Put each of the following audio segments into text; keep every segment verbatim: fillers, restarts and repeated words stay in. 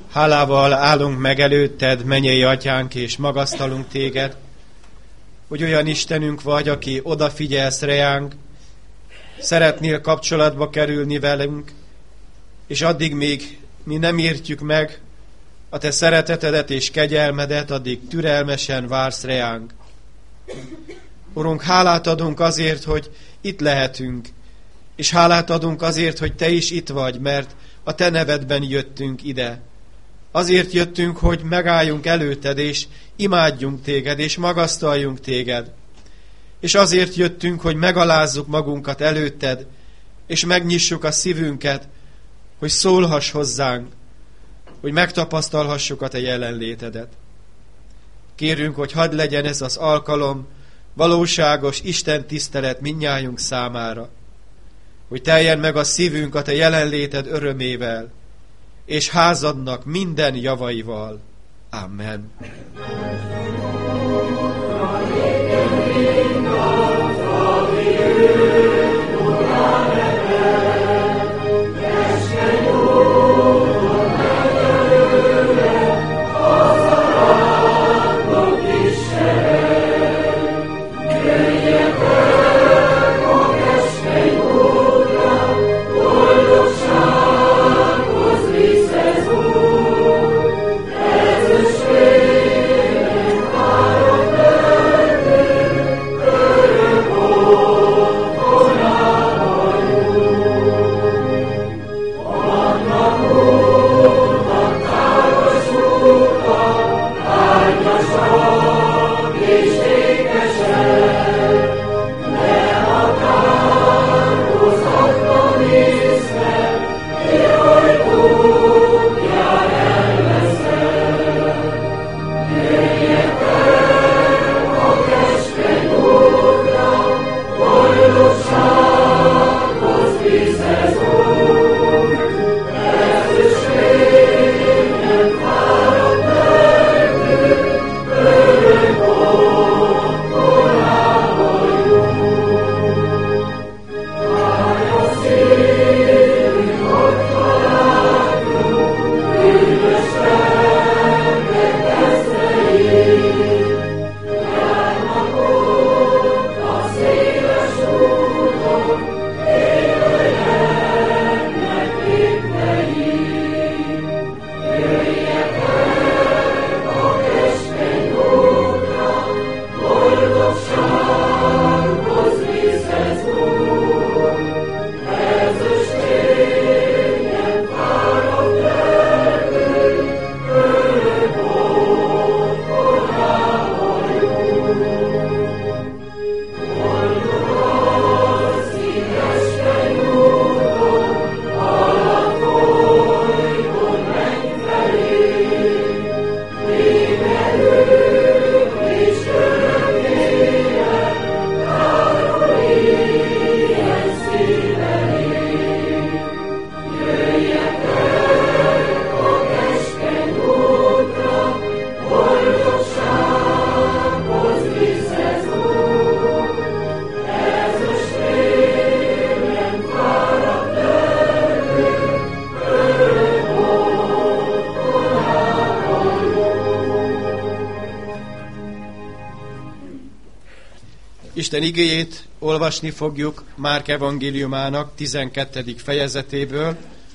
Hálával állunk meg előtted, mennyei atyánk, és magasztalunk téged, hogy olyan Istenünk vagy, aki odafigyelsz reánk, szeretnél kapcsolatba kerülni velünk, és addig még mi nem értjük meg a te szeretetedet és kegyelmedet, addig türelmesen vársz reánk. Urunk, hálát adunk azért, hogy itt lehetünk, és hálát adunk azért, hogy te is itt vagy, mert a te nevedben jöttünk ide. Azért jöttünk, hogy megálljunk előtted, és imádjunk téged, és magasztaljunk téged. És azért jöttünk, hogy megalázzuk magunkat előtted, és megnyissuk a szívünket, hogy szólhass hozzánk, hogy megtapasztalhassuk a te jelenlétedet. Kérünk, hogy hadd legyen ez az alkalom valóságos Isten tisztelet mindnyájunk számára, hogy teljen meg a szívünk a te jelenléted örömével, és házadnak minden javaival. Amen. Isten igéjét olvasni fogjuk Márk evangéliumának tizenkettedik fejezetéből,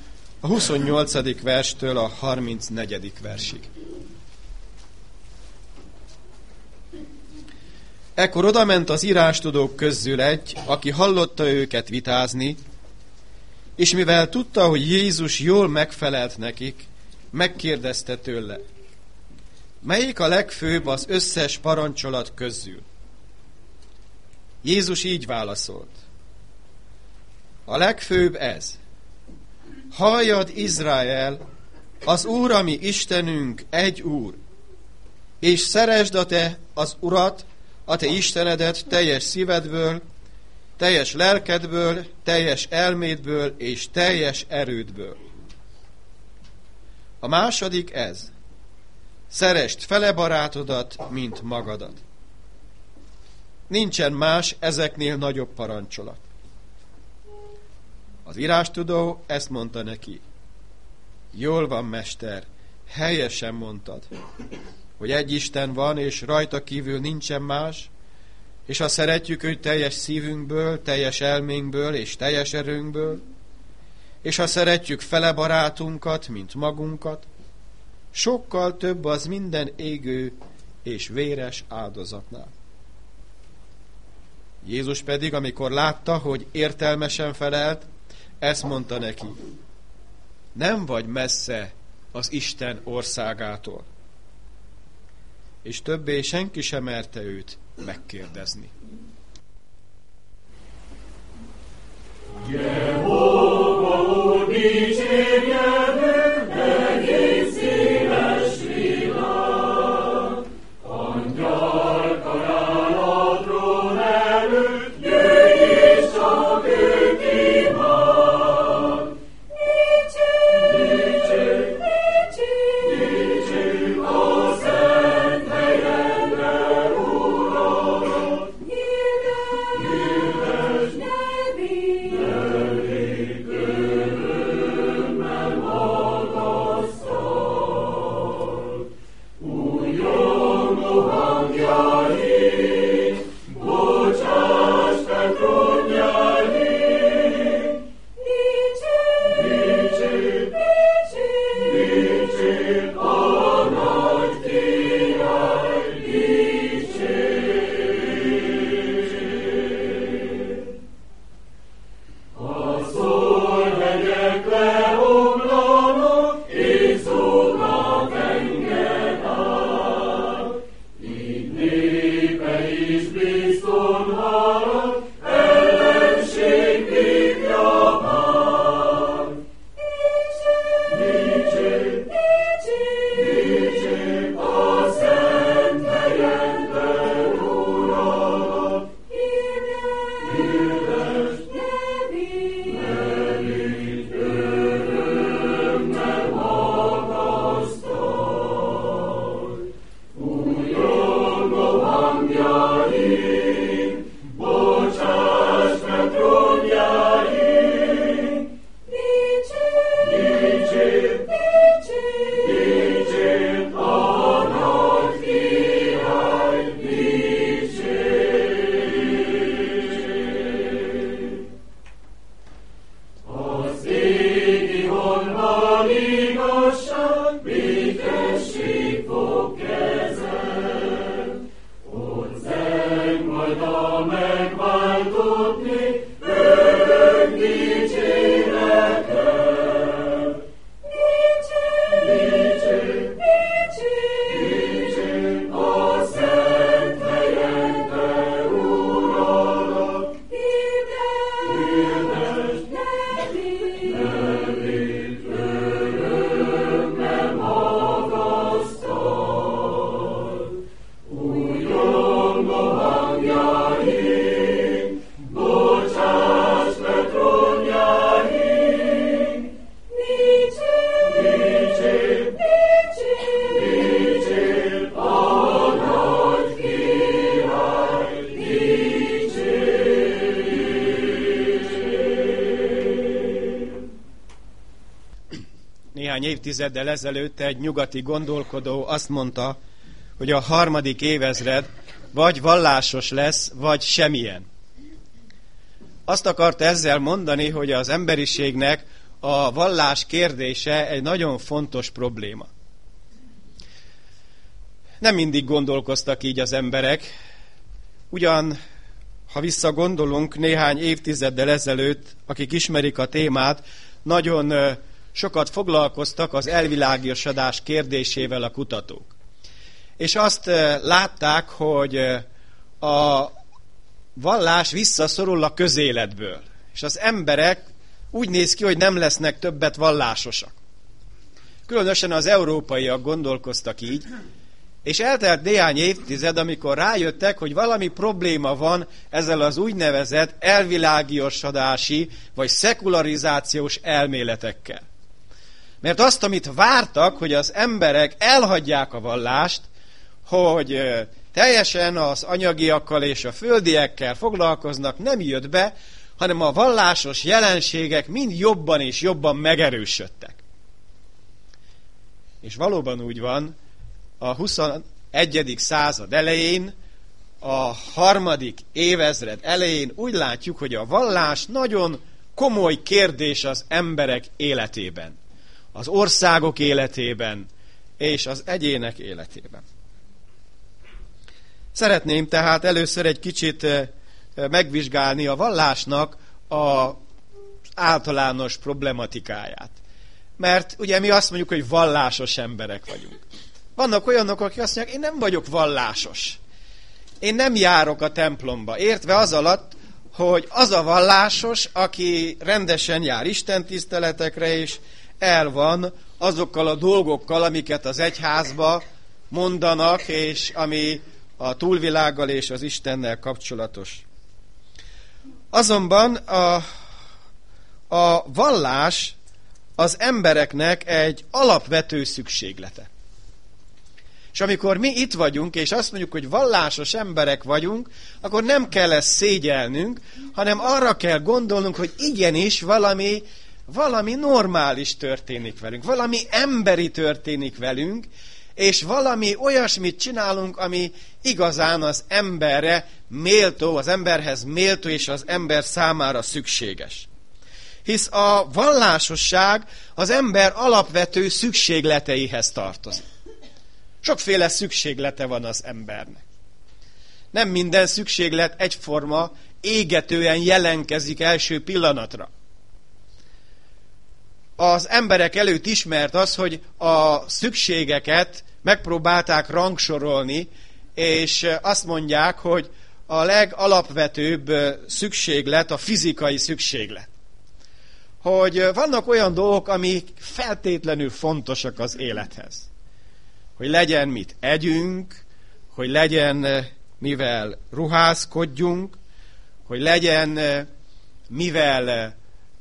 a huszonnyolcadik verstől a harmincnegyedik versig. Ekkor odament az írástudók közül egy, aki hallotta őket vitázni, és mivel tudta, hogy Jézus jól megfelelt nekik, megkérdezte tőle: melyik a legfőbb az összes parancsolat közül? Jézus így válaszolt: a legfőbb ez: halljad, Izrael, az Úr, ami Istenünk, egy Úr, és szeresd a te az Urat, a te Istenedet teljes szívedből, teljes lelkedből, teljes elmédből és teljes erődből. A második ez: szeresd fele barátodat, mint magadat. Nincsen más ezeknél nagyobb parancsolat. Az írástudó ezt mondta neki: jól van, mester, helyesen mondtad, hogy egy Isten van, és rajta kívül nincsen más, és ha szeretjük őt teljes szívünkből, teljes elménkből és teljes erőnkből, és ha szeretjük fele barátunkat, mint magunkat, sokkal több az minden égő és véres áldozatnál. Jézus pedig, amikor látta, hogy értelmesen felelt, ezt mondta neki: nem vagy messze az Isten országától. És többé senki sem merte őt megkérdezni. Jehova úr, dicsérjedünk, egész széles világ. Angyal karál trón előtt, jöjj és csak őt imád. Dicsérj, dicsérj a szent helyenre, Uram. Hirdes nevét örömmel magasztal. Újjongó hangjai, bocsáss fel trónjai. Dicsérj, dicsérj a nagy király, dicsérj. A szolvegyek leomlanak, és zúgnak tenger át. Így népe is bizton halad, ellenség vívja már. Dicsérj, dicsérj a szent helyenre, Uram. Hirdes nevét örömmel magasztal. Újjongó hangjai, bocsáss meg trónjai. Dicsérj, dicsérj a nagy király, dicsérj. Az égi honban igazság, békesség fog kezel. Ott zeng majd a megváltott nép, örök dicsérettel. Dicsérj, dicsérj a szent helyenre, Uram. Hirdes nevét örömmel magasztal. Újjongó hangjai, bocsáss meg trónjai. Dicsérj, dicsérj a nagy király, dicsérj. Néhány évtizeddel ezelőtt egy nyugati gondolkodó azt mondta, hogy a harmadik évezred vagy vallásos lesz, vagy semmilyen. Azt akarta ezzel mondani, hogy az emberiségnek a vallás kérdése egy nagyon fontos probléma. Nem mindig gondolkoztak így az emberek. Ugyan, ha visszagondolunk néhány évtizeddel ezelőtt, akik ismerik a témát, nagyon sokat foglalkoztak az elvilágiosodás kérdésével a kutatók. És azt látták, hogy a vallás visszaszorul a közéletből. És az emberek úgy néz ki, hogy nem lesznek többet vallásosak. Különösen az európaiak gondolkoztak így, és eltelt néhány évtized, amikor rájöttek, hogy valami probléma van ezzel az úgynevezett elvilágiosodási vagy szekularizációs elméletekkel. Mert azt, amit vártak, hogy az emberek elhagyják a vallást, hogy teljesen az anyagiakkal és a földiekkel foglalkoznak, nem jött be, hanem a vallásos jelenségek mind jobban és jobban megerősödtek. És valóban úgy van, a huszonegyedik század elején, a harmadik évezred elején úgy látjuk, hogy a vallás nagyon komoly kérdés az emberek életében, az országok életében és az egyének életében. Szeretném tehát először egy kicsit megvizsgálni a vallásnak az általános problematikáját. Mert ugye mi azt mondjuk, hogy vallásos emberek vagyunk. Vannak olyanok, akik azt mondják, én nem vagyok vallásos. Én nem járok a templomba. Értve az alatt, hogy az a vallásos, aki rendesen jár istentiszteletekre, és el van azokkal a dolgokkal, amiket az egyházba mondanak, és ami a túlvilággal és az Istennel kapcsolatos. Azonban a, a vallás az embereknek egy alapvető szükséglete. És amikor mi itt vagyunk, és azt mondjuk, hogy vallásos emberek vagyunk, akkor nem kell ezt szégyelnünk, hanem arra kell gondolnunk, hogy igenis valami, valami normális történik velünk, valami emberi történik velünk, és valami olyasmit csinálunk, ami igazán az emberre méltó, az emberhez méltó, és az ember számára szükséges. Hisz a vallásosság az ember alapvető szükségleteihez tartozik. Sokféle szükséglete van az embernek. Nem minden szükséglet egyforma, égetően jelenkezik első pillanatra. Az emberek előtt ismert az, hogy a szükségeket megpróbálták rangsorolni, és azt mondják, hogy a legalapvetőbb szükséglet a fizikai szükséglet. Hogy vannak olyan dolgok, amik feltétlenül fontosak az élethez. Hogy legyen mit együnk, hogy legyen mivel ruházkodjunk, hogy legyen mivel,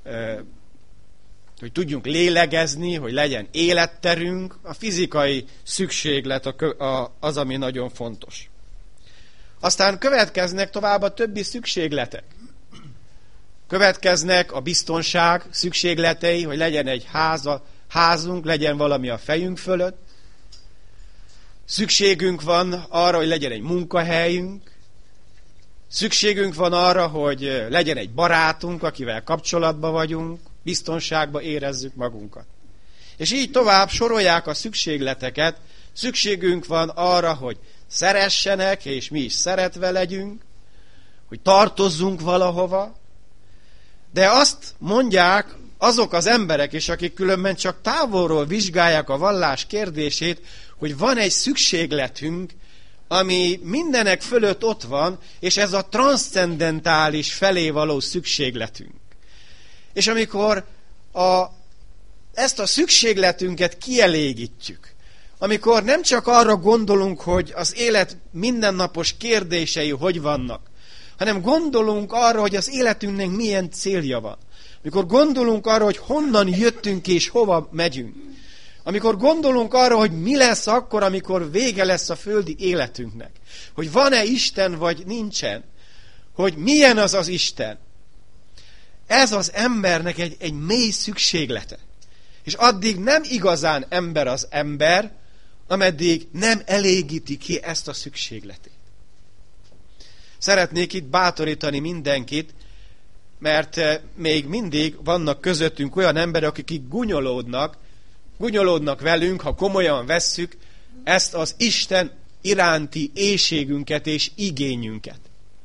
hogy tudjunk lélegezni, hogy legyen életterünk. A fizikai szükséglet az, ami nagyon fontos. Aztán következnek tovább a többi szükségletek. Következnek a biztonság szükségletei, hogy legyen egy háza, házunk, legyen valami a fejünk fölött. Szükségünk van arra, hogy legyen egy munkahelyünk. Szükségünk van arra, hogy legyen egy barátunk, akivel kapcsolatban vagyunk, biztonságban érezzük magunkat. És így tovább sorolják a szükségleteket. Szükségünk van arra, hogy szeressenek, és mi is szeretve legyünk, hogy tartozzunk valahova. De azt mondják azok az emberek is, akik különben csak távolról vizsgálják a vallás kérdését, hogy van egy szükségletünk, ami mindenek fölött ott van, és ez a transzcendentális felé való szükségletünk. És amikor a, ezt a szükségletünket kielégítjük, amikor nem csak arra gondolunk, hogy az élet mindennapos kérdései hogy vannak, hanem gondolunk arra, hogy az életünknek milyen célja van. Amikor gondolunk arra, hogy honnan jöttünk és hova megyünk. Amikor gondolunk arra, hogy mi lesz akkor, amikor vége lesz a földi életünknek. Hogy van-e Isten, vagy nincsen. Hogy milyen az az Isten. Ez az embernek egy, egy mély szükséglete. És addig nem igazán ember az ember, ameddig nem elégíti ki ezt a szükségletét. Szeretnék itt bátorítani mindenkit, mert még mindig vannak közöttünk olyan emberek, akik gunyolódnak, gunyolódnak velünk, ha komolyan vesszük ezt az Isten iránti éhségünket és igényünket.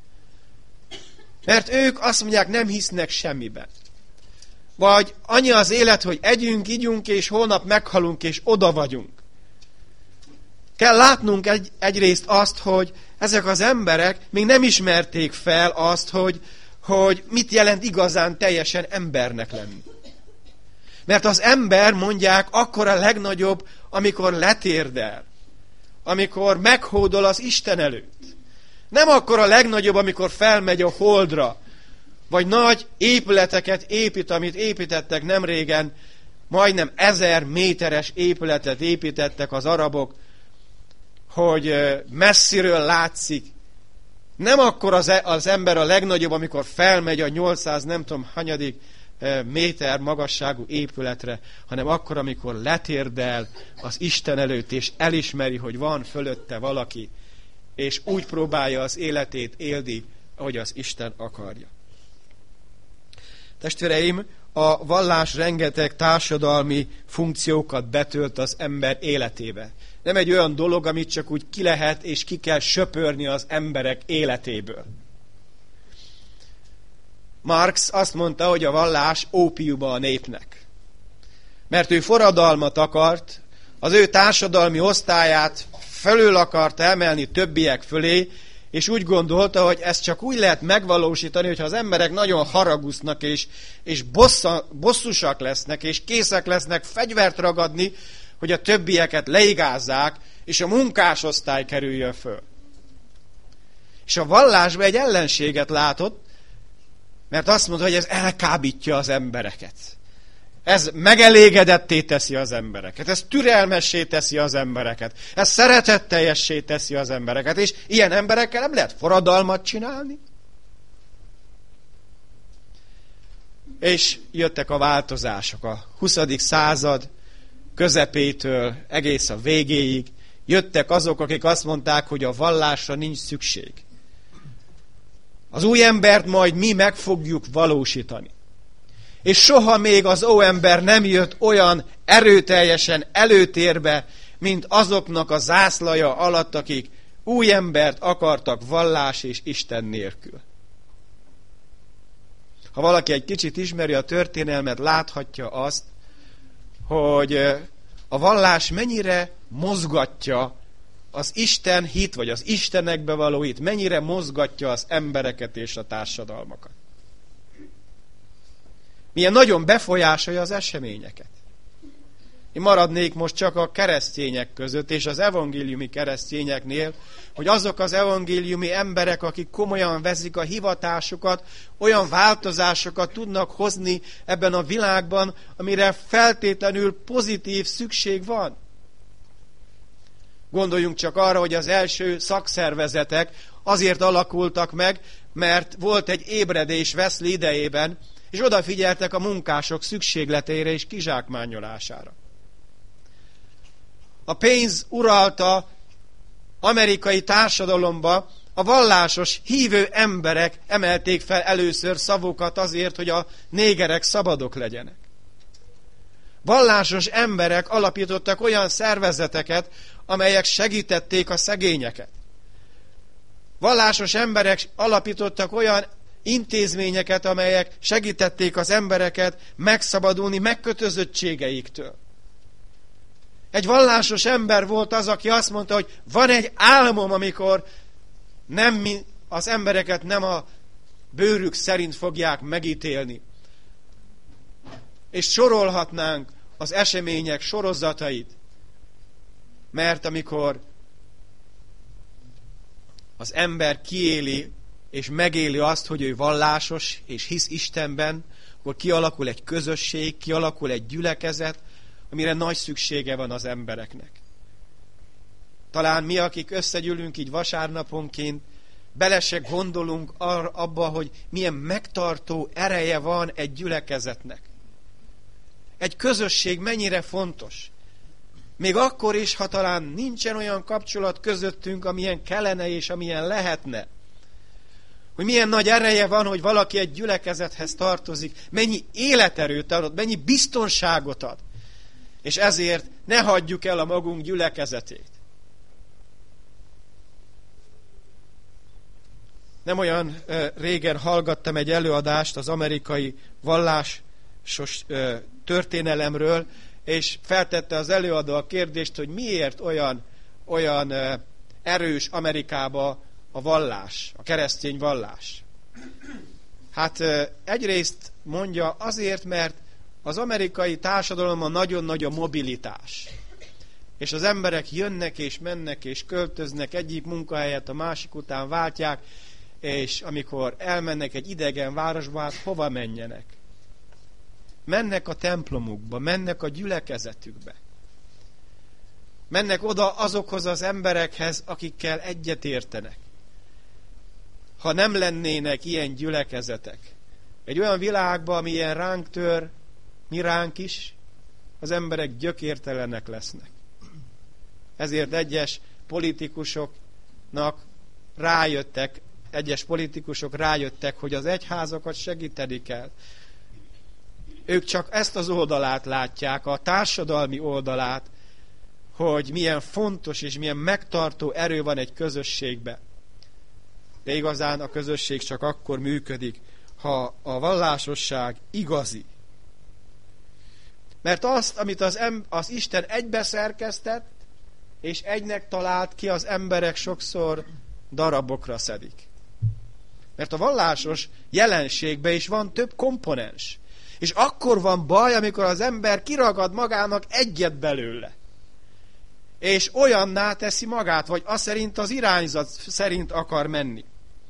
Mert ők azt mondják, nem hisznek semmiben. Vagy annyi az élet, hogy együnk, igyunk, és holnap meghalunk, és oda vagyunk. Kell látnunk egy, egyrészt azt, hogy ezek az emberek még nem ismerték fel azt, hogy, hogy mit jelent igazán teljesen embernek lenni. Mert az ember, mondják, akkor a legnagyobb, amikor letérdel, amikor meghódol az Isten előtt. Nem akkor a legnagyobb, amikor felmegy a holdra, vagy nagy épületeket épít, amit építettek nemrégen, majdnem ezer méteres épületet építettek az arabok, hogy messziről látszik. Nem akkor az, az ember a legnagyobb, amikor felmegy a nyolcszáz nem tudom hanyadik méter magasságú épületre, hanem akkor, amikor letérdel az Isten előtt, és elismeri, hogy van fölötte valaki, és úgy próbálja az életét élni, ahogy az Isten akarja. Testvéreim, a vallás rengeteg társadalmi funkciókat betölt az ember életébe. Nem egy olyan dolog, amit csak úgy ki lehet és ki kell söpörni az emberek életéből. Marx azt mondta, hogy a vallás ópiuma a népnek. Mert ő forradalmat akart, az ő társadalmi osztályát fölül akarta emelni többiek fölé, és úgy gondolta, hogy ezt csak úgy lehet megvalósítani, hogyha az emberek nagyon haragusznak, és, és bossza, bosszusak lesznek, és készek lesznek fegyvert ragadni, hogy a többieket leigázzák, és a munkásosztály kerüljön föl. És a vallásban egy ellenséget látott, mert azt mondta, hogy ez elkábítja az embereket. Ez megelégedetté teszi az embereket, ez türelmessé teszi az embereket, ez szeretetteljessé teszi az embereket, és ilyen emberekkel nem lehet forradalmat csinálni. És jöttek a változások a huszadik század közepétől egész a végéig. Jöttek azok, akik azt mondták, hogy a vallásra nincs szükség. Az új embert majd mi meg fogjuk valósítani. És soha még az óember nem jött olyan erőteljesen előtérbe, mint azoknak a zászlaja alatt, akik új embert akartak vallás és Isten nélkül. Ha valaki egy kicsit ismeri a történelmet, láthatja azt, hogy a vallás mennyire mozgatja az Isten hit, vagy az Istenekbe való hit, mennyire mozgatja az embereket és a társadalmakat. Milyen nagyon befolyásolja az eseményeket. Én maradnék most csak a keresztények között, és az evangéliumi keresztényeknél, hogy azok az evangéliumi emberek, akik komolyan veszik a hivatásukat, olyan változásokat tudnak hozni ebben a világban, amire feltétlenül pozitív szükség van. Gondoljunk csak arra, hogy az első szakszervezetek azért alakultak meg, mert volt egy ébredés Wesley idejében, és odafigyeltek a munkások szükségleteire és kizsákmányolására. A pénz uralta amerikai társadalomba a vallásos, hívő emberek emelték fel először szavukat azért, hogy a négerek szabadok legyenek. Vallásos emberek alapítottak olyan szervezeteket, amelyek segítették a szegényeket. Vallásos emberek alapítottak olyan intézményeket, amelyek segítették az embereket megszabadulni megkötözöttségeiktől. Egy vallásos ember volt az, aki azt mondta, hogy van egy álmom, amikor nem mi, az embereket nem a bőrük szerint fogják megítélni. És sorolhatnánk az események sorozatait, mert amikor az ember kiéli és megéli azt, hogy ő vallásos és hisz Istenben, akkor kialakul egy közösség, kialakul egy gyülekezet, amire nagy szüksége van az embereknek. Talán mi, akik összegyűlünk így vasárnaponként, bele se gondolunk arra, abba, hogy milyen megtartó ereje van egy gyülekezetnek. Egy közösség mennyire fontos. Még akkor is, ha talán nincsen olyan kapcsolat közöttünk, amilyen kellene és amilyen lehetne. Hogy milyen nagy ereje van, hogy valaki egy gyülekezethez tartozik, mennyi életerőt ad, mennyi biztonságot ad. És ezért ne hagyjuk el a magunk gyülekezetét. Nem olyan uh, régen hallgattam egy előadást az amerikai vallásos uh, történelemről, és feltette az előadó a kérdést, hogy miért olyan, olyan uh, erős Amerikába a vallás, a keresztény vallás. Hát uh, egyrészt mondja azért, mert az amerikai társadalomban nagyon nagy a mobilitás. És az emberek jönnek és mennek és költöznek, egyik munkahelyet a másik után váltják, és amikor elmennek egy idegen városba, hát hova menjenek? Mennek a templomukba, mennek a gyülekezetükbe. Mennek oda azokhoz az emberekhez, akikkel egyet értenek. Ha nem lennének ilyen gyülekezetek, Egy olyan világban, ami ilyen ránk tör, mi ránk is, az emberek gyökértelenek lesznek. Ezért egyes politikusoknak rájöttek, egyes politikusok rájöttek, hogy az egyházakat segíteni kell. Ők csak ezt az oldalát látják, a társadalmi oldalát, hogy milyen fontos és milyen megtartó erő van egy közösségben. De igazán a közösség csak akkor működik, ha a vallásosság igazi. Mert azt, amit az, em- az Isten egybe szerkesztett, és egynek talált ki, az emberek sokszor darabokra szedik. Mert a vallásos jelenségben is van több komponens. És akkor van baj, amikor az ember kiragad magának egyet belőle. És olyanná teszi magát, vagy az szerint az irányzat szerint akar menni.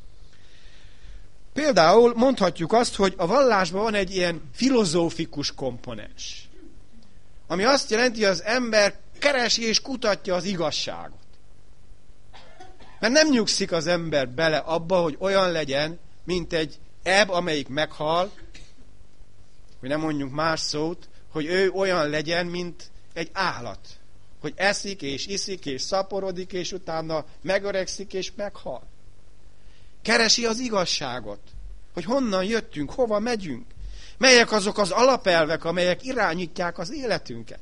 Például mondhatjuk azt, hogy a vallásban van egy ilyen filozófikus komponens. Ami azt jelenti, hogy az ember keresi és kutatja az igazságot. Mert nem nyugszik az ember bele abba, hogy olyan legyen, mint egy eb, amelyik meghal, hogy nem mondjunk más szót, hogy ő olyan legyen, mint egy állat. Hogy eszik és iszik és szaporodik, és utána megöregszik és meghal. Keresi az igazságot, hogy honnan jöttünk, hova megyünk, melyek azok az alapelvek, amelyek irányítják az életünket.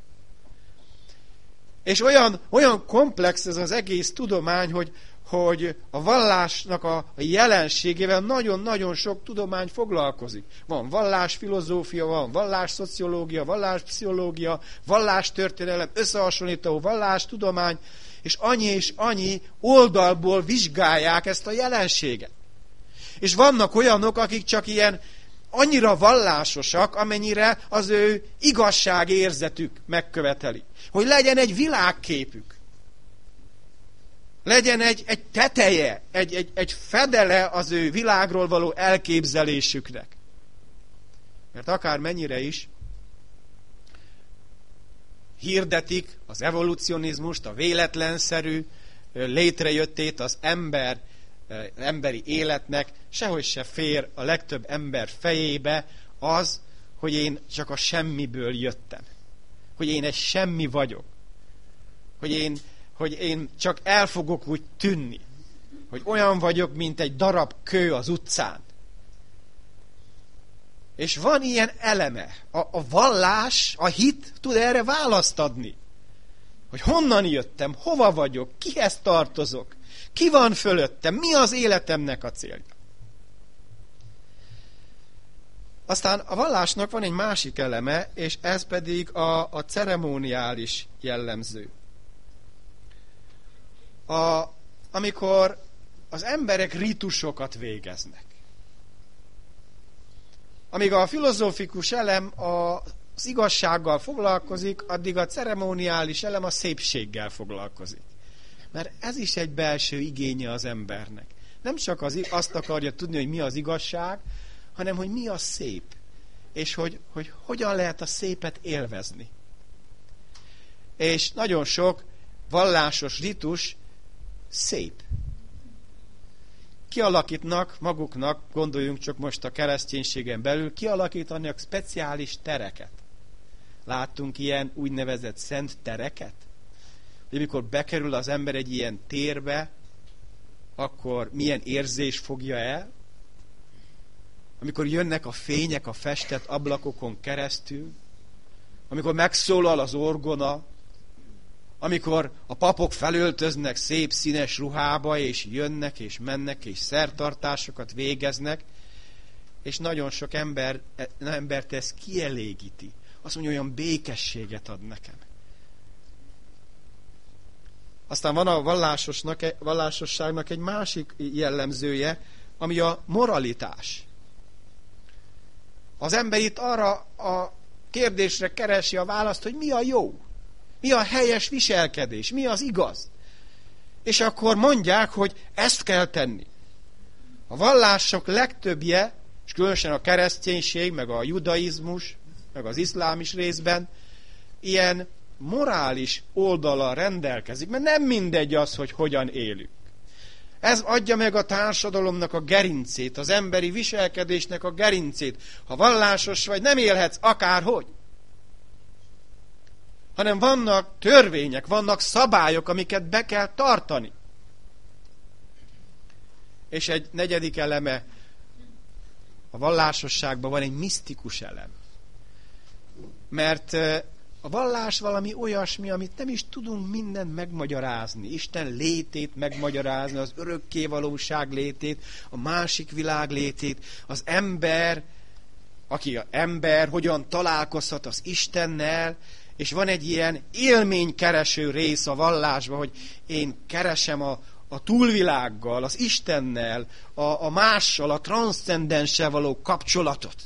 És olyan, olyan komplex ez az egész tudomány, hogy, hogy a vallásnak a jelenségével nagyon-nagyon sok tudomány foglalkozik. Van vallásfilozófia, van vallásszociológia, valláspszichológia, vallástörténelem, összehasonlító vallástudomány, és annyi és annyi oldalból vizsgálják ezt a jelenséget. És vannak olyanok, akik csak ilyen annyira vallásosak, amennyire az ő igazságérzetük megköveteli. Hogy legyen egy világképük. Legyen egy, egy teteje, egy, egy, egy fedele az ő világról való elképzelésüknek. Mert akár mennyire is hirdetik az evolucionizmust, a véletlenszerű létrejöttét az ember, emberi életnek, sehogy se fér a legtöbb ember fejébe az, hogy én csak a semmiből jöttem. Hogy én egy semmi vagyok. Hogy én, hogy én csak el fogok úgy tűnni. Hogy olyan vagyok, mint egy darab kő az utcán. És van ilyen eleme. A, a vallás, a hit tud erre választ adni. Hogy honnan jöttem, hova vagyok, kihez tartozok, ki van fölöttem, mi az életemnek a célja. Aztán a vallásnak van egy másik eleme, és ez pedig a, a ceremoniális jellemző. A, amikor az emberek ritusokat végeznek. Amíg a filozófikus elem az igazsággal foglalkozik, addig a ceremoniális elem a szépséggel foglalkozik. Mert ez is egy belső igénye az embernek. Nem csak az, azt akarja tudni, hogy mi az igazság, hanem hogy mi a szép. És hogy, hogy hogyan lehet a szépet élvezni. És nagyon sok vallásos ritus szép. Kialakítnak maguknak, gondoljunk csak most a kereszténységen belül, kialakítanak speciális tereket. Láttunk ilyen úgynevezett szent tereket? Hogy amikor bekerül az ember egy ilyen térbe, akkor milyen érzés fogja el? Amikor jönnek a fények a festett ablakokon keresztül, amikor megszólal az orgona, amikor a papok felöltöznek szép színes ruhába, és jönnek, és mennek, és szertartásokat végeznek, és nagyon sok ember, embert ez kielégíti. Azt mondja, olyan békességet ad nekem. Aztán van a vallásosnak, vallásosságnak egy másik jellemzője, ami a moralitás. Az ember itt arra a kérdésre keresi a választ, hogy mi a jó, mi a helyes viselkedés, mi az igaz. És akkor mondják, hogy ezt kell tenni. A vallások legtöbbje, és különösen a kereszténység, meg a judaizmus, meg az iszlám is részben, ilyen morális oldallal rendelkezik, mert nem mindegy az, hogy hogyan élünk. Ez adja meg a társadalomnak a gerincét, az emberi viselkedésnek a gerincét. Ha vallásos vagy, nem élhetsz akárhogy. Hanem vannak törvények, vannak szabályok, amiket be kell tartani. És egy negyedik eleme, a vallásosságban van egy misztikus elem. Mert a vallás valami olyasmi, amit nem is tudunk mindent megmagyarázni. Isten létét megmagyarázni, az örökkévalóság létét, a másik világ létét, az ember, aki az ember, hogyan találkozhat az Istennel, és van egy ilyen élménykereső rész a vallásban, hogy én keresem a, a túlvilággal, az Istennel, a, a mással, a transzcendenssel való kapcsolatot.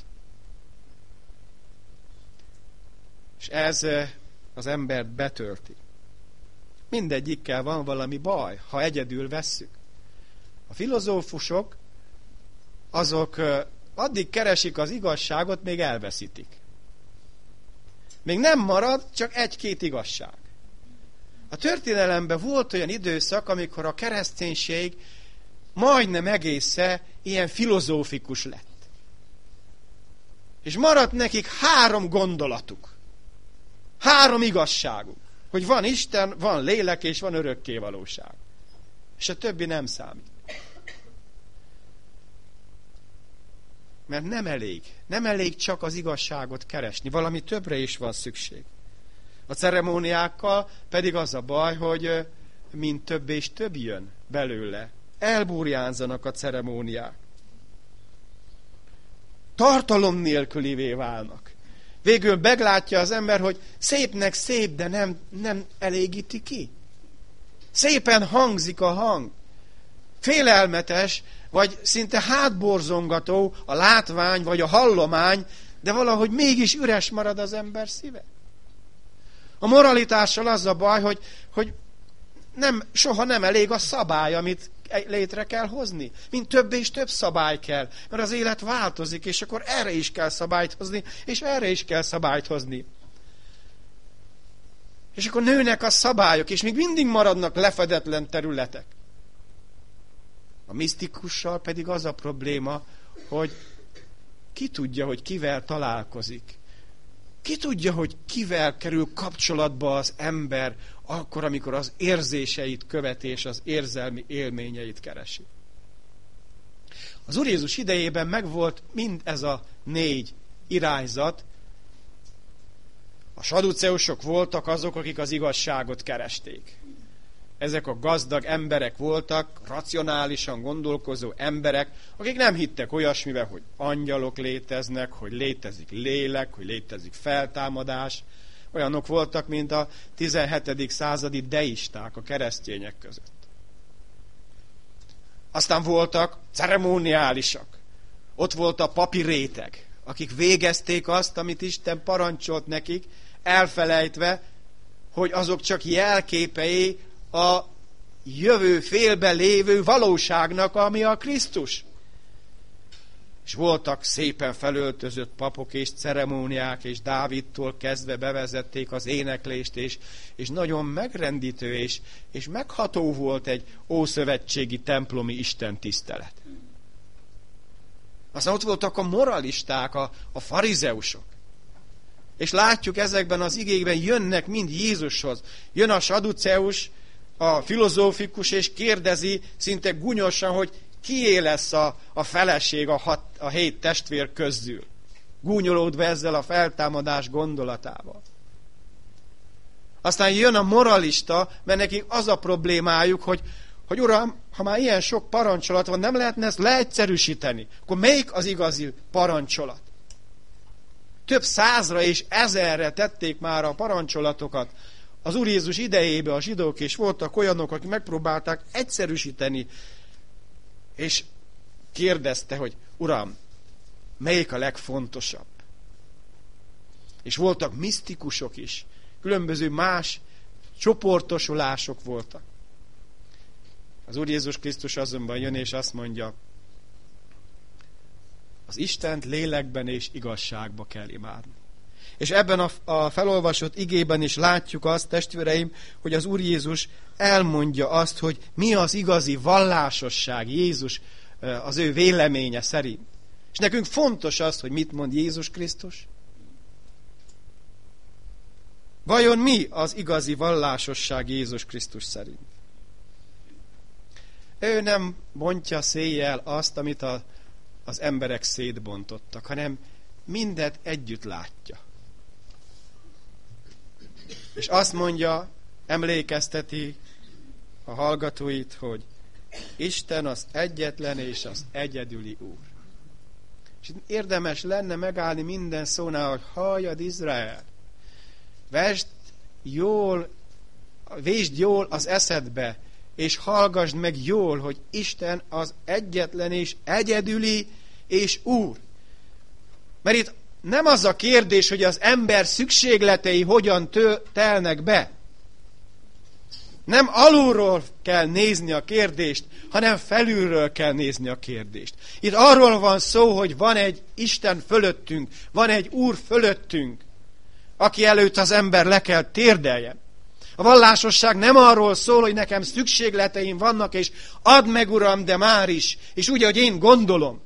És ez az embert betölti. Mindegyikkel van valami baj, ha egyedül vesszük. A filozófusok, azok addig keresik az igazságot, még elveszítik. Még nem marad, csak egy-két igazság. A történelemben volt olyan időszak, amikor a kereszténység majdnem egészen ilyen filozófikus lett. És maradt nekik három gondolatuk. Három igazságuk. Hogy van Isten, van lélek és van örökkévalóság. És a többi nem számít. Mert nem elég. Nem elég csak az igazságot keresni. Valami többre is van szükség. A ceremóniákkal pedig az a baj, hogy mint több és több jön belőle. Elburjánzanak a ceremóniák. Tartalom nélkülivé válnak. Végül meglátja az ember, hogy szépnek szép, de nem, nem elégíti ki. Szépen hangzik a hang. Félelmetes, vagy szinte hátborzongató a látvány, vagy a hallomány, de valahogy mégis üres marad az ember szíve. A moralitással az a baj, hogy, hogy nem, soha nem elég a szabály, amit létre kell hozni. Mint több és több szabály kell. Mert az élet változik, és akkor erre is kell szabályt hozni, és erre is kell szabályt hozni. És akkor nőnek a szabályok, és még mindig maradnak lefedetlen területek. A misztikussal pedig az a probléma, hogy ki tudja, hogy kivel találkozik. Ki tudja, hogy kivel kerül kapcsolatba az ember akkor, amikor az érzéseit követi és az érzelmi élményeit keresi. Az Úr Jézus idejében megvolt mind ez a négy irányzat. A saduceusok voltak azok, akik az igazságot keresték. Ezek a gazdag emberek voltak, racionálisan gondolkozó emberek, akik nem hittek olyasmivel, hogy angyalok léteznek, hogy létezik lélek, hogy létezik feltámadás. Olyanok voltak, mint a tizenhetedik századi deisták a keresztények között. Aztán voltak ceremoniálisak. Ott volt a papi réteg, akik végezték azt, amit Isten parancsolt nekik, elfelejtve, hogy azok csak jelképei a jövő félbe lévő valóságnak, ami a Krisztus. És voltak szépen felöltözött papok és ceremóniák, és Dávidtól kezdve bevezették az éneklést, és, és nagyon megrendítő, és, és megható volt egy ószövetségi templomi istentisztelet. Aztán ott voltak a moralisták, a, a farizeusok. És látjuk ezekben az igékben, jönnek mind Jézushoz. Jön a saduceus, a filozófikus, és kérdezi szinte gunyosan, hogy kié lesz a, a feleség a, hat, a hét testvér közül. Gúnyolódva ezzel a feltámadás gondolatával. Aztán jön a moralista, mert nekik az a problémájuk, hogy, hogy uram, ha már ilyen sok parancsolat van, nem lehetne ezt leegyszerűsíteni. Akkor melyik az igazi parancsolat? Több százra és ezerre tették már a parancsolatokat az Úr Jézus idejébe a zsidók, és voltak olyanok, akik megpróbálták egyszerűsíteni, és kérdezte, hogy uram, melyik a legfontosabb? És voltak misztikusok is, különböző más csoportosulások voltak. Az Úr Jézus Krisztus azonban jön, és azt mondja, az Istent lélekben és igazságba kell imádni. És ebben a, a felolvasott igében is látjuk azt, testvéreim, hogy az Úr Jézus elmondja azt, hogy mi az igazi vallásosság Jézus az ő véleménye szerint. És nekünk fontos az, hogy mit mond Jézus Krisztus. Vajon mi az igazi vallásosság Jézus Krisztus szerint? Ő nem bontja széjjel azt, amit a, az emberek szétbontottak, hanem mindet együtt látja. És azt mondja, emlékezteti a hallgatóit, hogy Isten az egyetlen és az egyedüli Úr. És érdemes lenne megállni minden szónál, hogy halljad Izrael, vesd jól, vésd jól az eszedbe, és hallgasd meg jól, hogy Isten az egyetlen és egyedüli és Úr. Mert itt nem az a kérdés, hogy az ember szükségletei hogyan tő, telnek be. Nem alulról kell nézni a kérdést, hanem felülről kell nézni a kérdést. Itt arról van szó, hogy van egy Isten fölöttünk, van egy Úr fölöttünk, aki előtt az ember le kell térdeljen. A vallásosság nem arról szól, hogy nekem szükségleteim vannak, és add meg, Uram, de már is, és úgy, hogy én gondolom.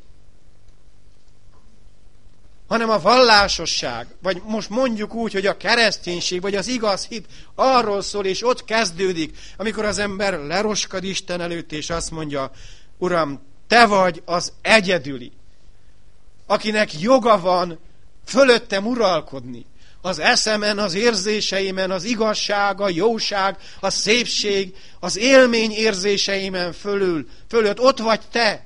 Hanem a vallásosság, vagy most mondjuk úgy, hogy a kereszténység, vagy az igaz hit arról szól, és ott kezdődik, amikor az ember leroskad Isten előtt, és azt mondja, Uram, te vagy az egyedüli, akinek joga van fölöttem uralkodni. Az eszemen, az érzéseimen, az igazság, a jóság, a szépség, az élmény érzéseimen fölül, fölött ott vagy te.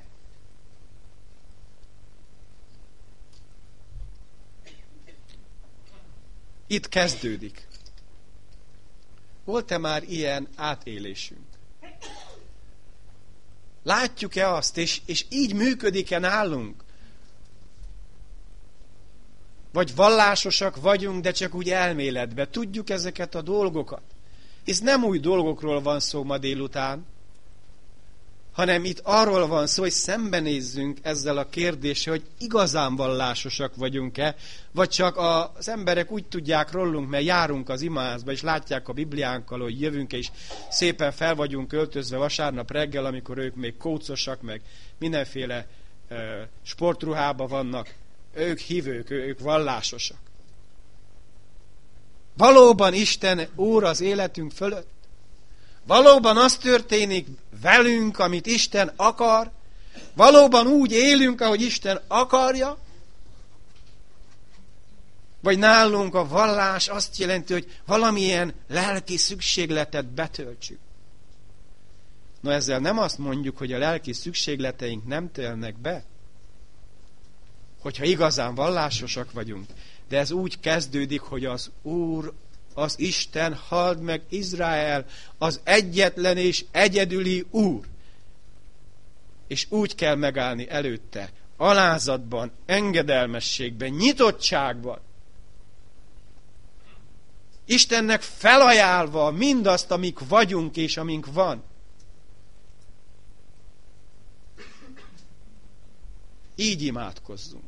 Itt kezdődik. Volt-e már ilyen átélésünk? Látjuk-e azt, és, és így működik-e nálunk? Vagy vallásosak vagyunk, de csak úgy elméletben. Tudjuk ezeket a dolgokat. Ez nem új dolgokról van szó ma délután, hanem itt arról van szó, hogy szembenézzünk ezzel a kérdéssel, hogy igazán vallásosak vagyunk-e, vagy csak az emberek úgy tudják rólunk, mert járunk az imaházba, és látják a Bibliánkkal, hogy jövünk, és szépen fel vagyunk öltözve vasárnap reggel, amikor ők még kócosak, meg mindenféle uh, sportruhában vannak. Ők hívők, ők vallásosak. Valóban Isten Úr az életünk fölött? Valóban az történik velünk, amit Isten akar? Valóban úgy élünk, ahogy Isten akarja? Vagy nálunk a vallás azt jelenti, hogy valamilyen lelki szükségletet betöltsük? No, ezzel nem azt mondjuk, hogy a lelki szükségleteink nem tölnek be, hogyha igazán vallásosak vagyunk. De ez úgy kezdődik, hogy az Úr, az Isten, halld meg Izrael, az egyetlen és egyedüli Úr. És úgy kell megállni előtte, alázatban, engedelmességben, nyitottságban. Istennek felajánlva mindazt, amik vagyunk és amink van. Így imádkozzunk.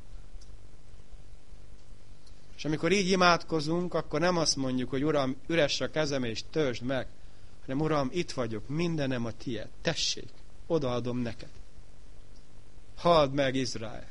És amikor így imádkozunk, akkor nem azt mondjuk, hogy Uram, üres a kezem és töltsd meg, hanem Uram, itt vagyok, mindenem a tied, tessék, odaadom neked. Halld meg Izrael.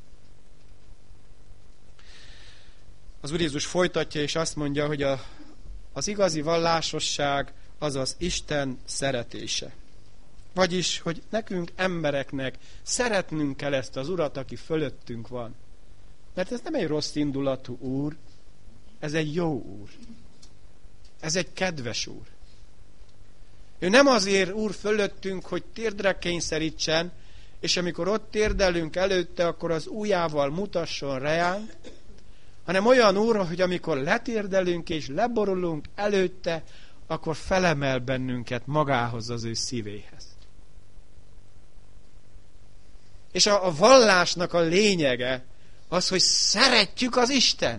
Az Úr Jézus folytatja, és azt mondja, hogy a, az igazi vallásosság az az Isten szeretése. Vagyis, hogy nekünk embereknek szeretnünk kell ezt az Urat, aki fölöttünk van. Mert ez nem egy rossz indulatú Úr, ez egy jó Úr. Ez egy kedves Úr. Ő nem azért Úr fölöttünk, hogy térdre kényszerítsen, és amikor ott térdelünk előtte, akkor az ujjával mutasson reánk, hanem olyan Úr, hogy amikor letérdelünk és leborulunk előtte, akkor felemel bennünket magához, az ő szívéhez. És a, a vallásnak a lényege az, hogy szeretjük az Istent.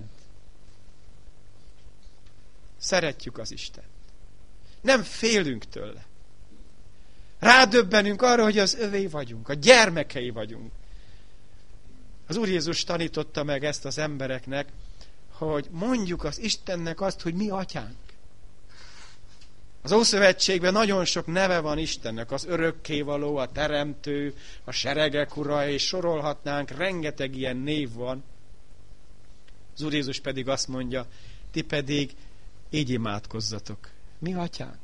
Szeretjük az Istent. Nem félünk tőle. Rádöbbenünk arra, hogy az övé vagyunk, a gyermekei vagyunk. Az Úr Jézus tanította meg ezt az embereknek, hogy mondjuk az Istennek azt, hogy mi atyánk. Az Ószövetségben nagyon sok neve van Istennek, az örökkévaló, a teremtő, a seregek ura, és sorolhatnánk, rengeteg ilyen név van. Az Úr Jézus pedig azt mondja, ti pedig így imádkozzatok. Mi atyánk?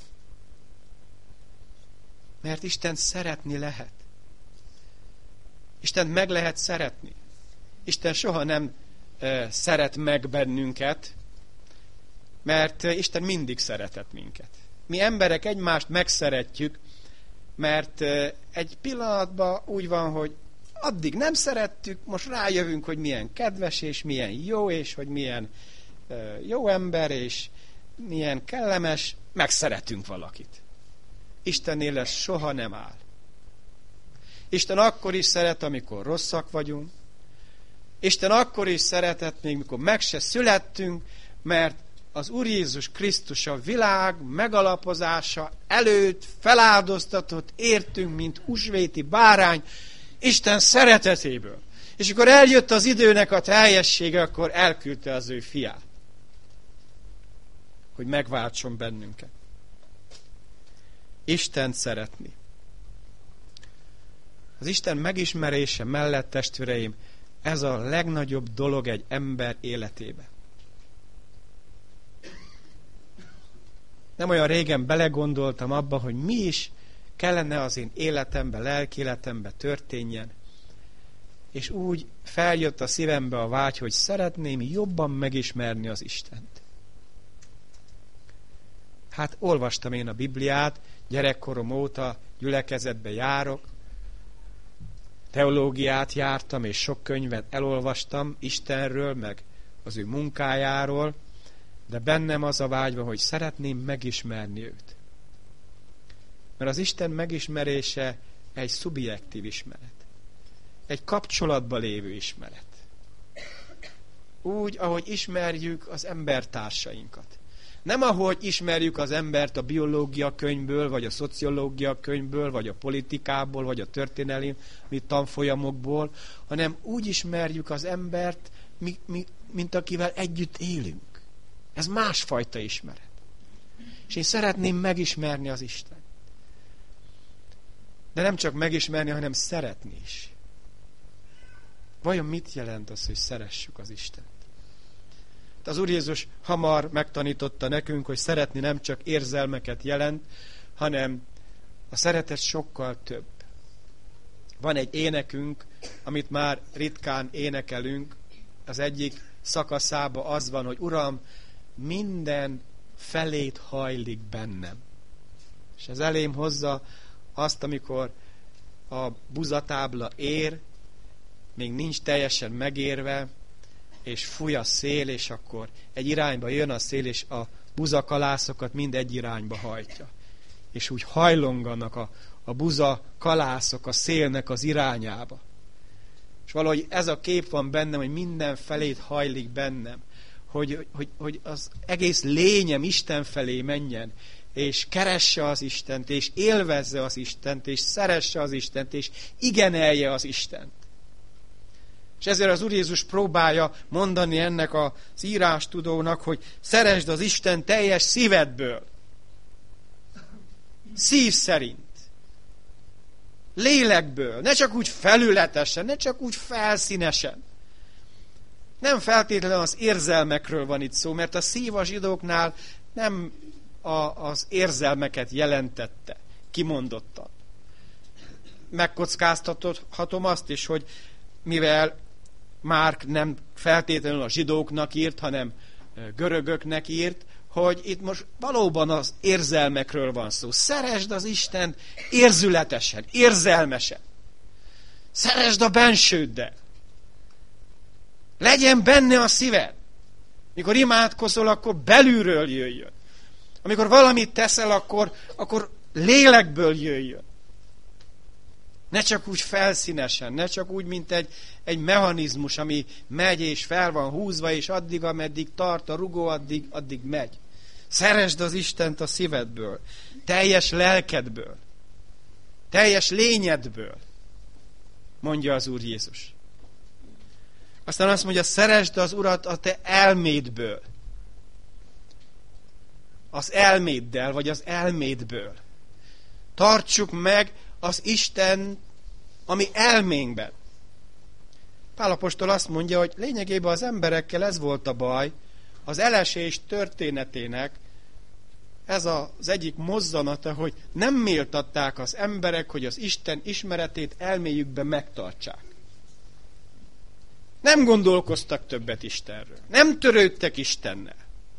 Mert Isten szeretni lehet. Isten meg lehet szeretni. Isten soha nem e, szeret meg bennünket, mert Isten mindig szeretett minket. Mi emberek egymást megszeretjük, mert e, egy pillanatban úgy van, hogy addig nem szerettük, most rájövünk, hogy milyen kedves, és milyen jó, és hogy milyen e, jó ember, és milyen kellemes, megszeretünk valakit. Istennél ez soha nem áll. Isten akkor is szeret, amikor rosszak vagyunk. Isten akkor is szeretett, még mikor meg se születtünk, mert az Úr Jézus Krisztus a világ megalapozása előtt feláldoztatott értünk, mint húsvéti bárány, Isten szeretetéből. És akkor eljött az időnek a teljessége, akkor elküldte az ő fiát, hogy megváltson bennünket. Istent szeretni. Az Isten megismerése mellett, testvéreim, ez a legnagyobb dolog egy ember életébe. Nem olyan régen belegondoltam abba, hogy mi is kellene az én életembe, lelki életembe történjen, és úgy feljött a szívembe a vágy, hogy szeretném jobban megismerni az Istent. Hát olvastam én a Bibliát, gyerekkorom óta gyülekezetbe járok, teológiát jártam, és sok könyvet elolvastam Istenről, meg az ő munkájáról, de bennem az a vágy van, hogy szeretném megismerni őt. Mert az Isten megismerése egy szubjektív ismeret. Egy kapcsolatban lévő ismeret. Úgy, ahogy ismerjük az embertársainkat. Nem ahogy ismerjük az embert a biológia könyvből, vagy a szociológia könyvből, vagy a politikából, vagy a történelmi tanfolyamokból, hanem úgy ismerjük az embert, mi, mi, mint akivel együtt élünk. Ez másfajta ismeret. És én szeretném megismerni az Istent. De nem csak megismerni, hanem szeretni is. Vajon mit jelent az, hogy szeressük az Istent? Az Úr Jézus hamar megtanította nekünk, hogy szeretni nem csak érzelmeket jelent, hanem a szeretet sokkal több. Van egy énekünk, amit már ritkán énekelünk, az egyik szakaszába az van, hogy Uram, minden felét hajlik bennem. És ez elém hozza azt, amikor a buzatábla ér, még nincs teljesen megérve, és fúj a szél, és akkor egy irányba jön a szél, és a buzakalászokat mind egy irányba hajtja. És úgy hajlonganak a, a buzakalászok a szélnek az irányába. És valahogy ez a kép van bennem, hogy minden felét hajlik bennem. Hogy, hogy, hogy az egész lényem Isten felé menjen, és keresse az Istent, és élvezze az Istent, és szeresse az Istent, és igenelje az Istent. És ezért az Úr Jézus próbálja mondani ennek az írástudónak, hogy szeresd az Isten teljes szívedből. Szív szerint. Lélekből. Ne csak úgy felületesen, ne csak úgy felszínesen. Nem feltétlenül az érzelmekről van itt szó, mert a szív a zsidóknál nem a, az érzelmeket jelentette, kimondottan. Megkockáztathatom azt is, hogy mivel Márk nem feltétlenül a zsidóknak írt, hanem görögöknek írt, hogy itt most valóban az érzelmekről van szó. Szeresd az Istent érzületesen, érzelmesen. Szeresd a bensőddel. Legyen benne a szíved. Mikor imádkozol, akkor belülről jöjjön. Amikor valamit teszel, akkor, akkor lélekből jöjjön. Ne csak úgy felszínesen, ne csak úgy, mint egy, egy mechanizmus, ami megy és fel van húzva, és addig, ameddig tart a rugó, addig, addig megy. Szeresd az Istent a szívedből, teljes lelkedből, teljes lényedből, mondja az Úr Jézus. Aztán azt mondja, szeresd az Urat a te elmédből. Az elméddel, vagy az elmédből. Tartsuk meg az Isten, ami elménkben. Pál apostol azt mondja, hogy lényegében az emberekkel ez volt a baj, az elesés történetének ez az egyik mozzanata, hogy nem méltatták az emberek, hogy az Isten ismeretét elméjükben megtartsák. Nem gondolkoztak többet Istenről. Nem törődtek Istennel.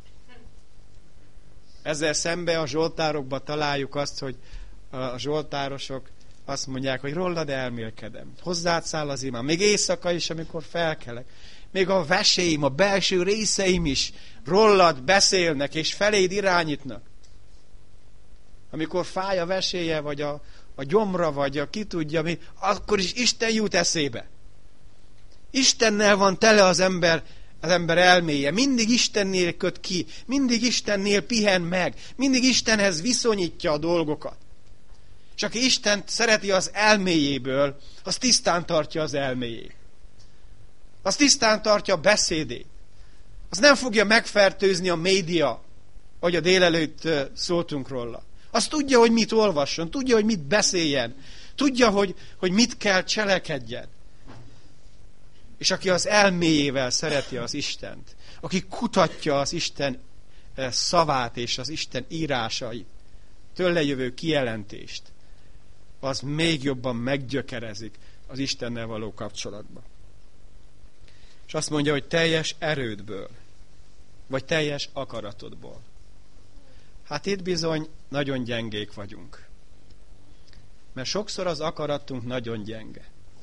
Ezzel szemben a zsoltárokban találjuk azt, hogy a zsoltárosok azt mondják, hogy rólad elmélkedem. Hozzád száll az imám. Még éjszaka is, amikor felkelek. Még a veséim, a belső részeim is rólad beszélnek, és feléd irányítnak. Amikor fáj a veséje, vagy a, a gyomra, vagy a ki tudja mi, akkor is Isten jut eszébe. Istennel van tele az ember, az ember elméje. Mindig Istennél köt ki, mindig Istennél pihen meg, mindig Istenhez viszonyítja a dolgokat. És aki Istent szereti az elméjéből, az tisztán tartja az elméjét. Az tisztán tartja a beszédét. Az nem fogja megfertőzni a média, ahogy a délelőtt szóltunk róla. Az tudja, hogy mit olvasson, tudja, hogy mit beszéljen, tudja, hogy, hogy mit kell cselekedjen. És aki az elméjével szereti az Istent, aki kutatja az Isten szavát és az Isten írásait, tőle jövő kijelentést, az még jobban meggyökerezik az Istennel való kapcsolatba. És azt mondja, hogy teljes erődből, vagy teljes akaratodból. Hát itt bizony nagyon gyengék vagyunk. Mert sokszor az akaratunk nagyon gyenge.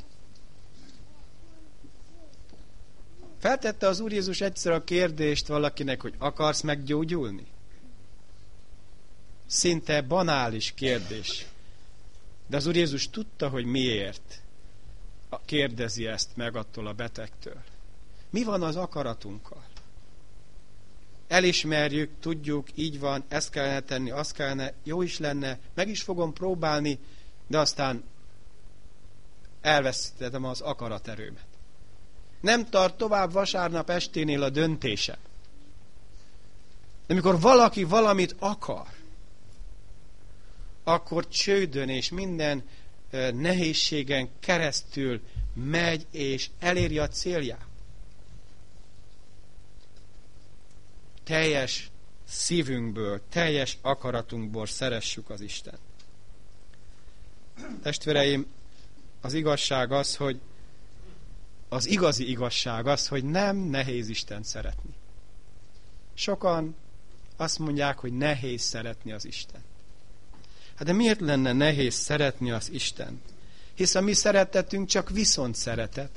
Feltette az Úr Jézus egyszer a kérdést valakinek, hogy akarsz meggyógyulni? Szinte banális kérdés. De az Úr Jézus tudta, hogy miért kérdezi ezt meg attól a betegtől. Mi van az akaratunkkal? Elismerjük, tudjuk, így van, ezt kellene tenni, azt kellene, jó is lenne, meg is fogom próbálni, de aztán elveszítettem az akaraterőmet. Nem tart tovább vasárnap esténél a döntésem. De amikor valaki valamit akar, akkor csődön és minden nehézségen keresztül megy és eléri a célját. Teljes szívünkből, teljes akaratunkból szeressük az Istent. Testvéreim, az igazság az, hogy az igazi igazság az, hogy nem nehéz Istent szeretni. Sokan azt mondják, hogy nehéz szeretni az Istent. Hát de miért lenne nehéz szeretni az Istent? Hisz a mi szeretetünk csak viszont szeretet.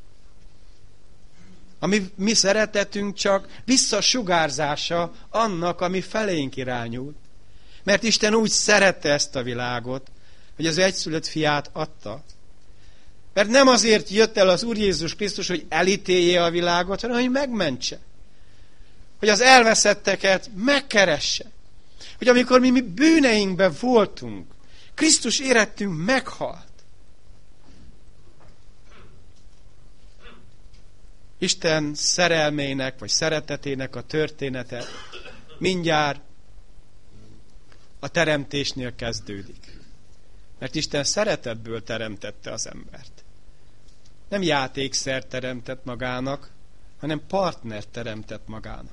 A mi, mi szeretetünk csak visszasugárzása annak, ami felénk irányul. Mert Isten úgy szerette ezt a világot, hogy az egyszülött fiát adta. Mert nem azért jött el az Úr Jézus Krisztus, hogy elítélje a világot, hanem hogy megmentse. Hogy az elveszetteket megkeresse. Hogy amikor mi, mi bűneinkben voltunk, Krisztus érettünk meghalt. Isten szerelmének, vagy szeretetének a története mindjárt a teremtésnél kezdődik. Mert Isten szeretetből teremtette az embert. Nem játékszer teremtett magának, hanem partner teremtett magának.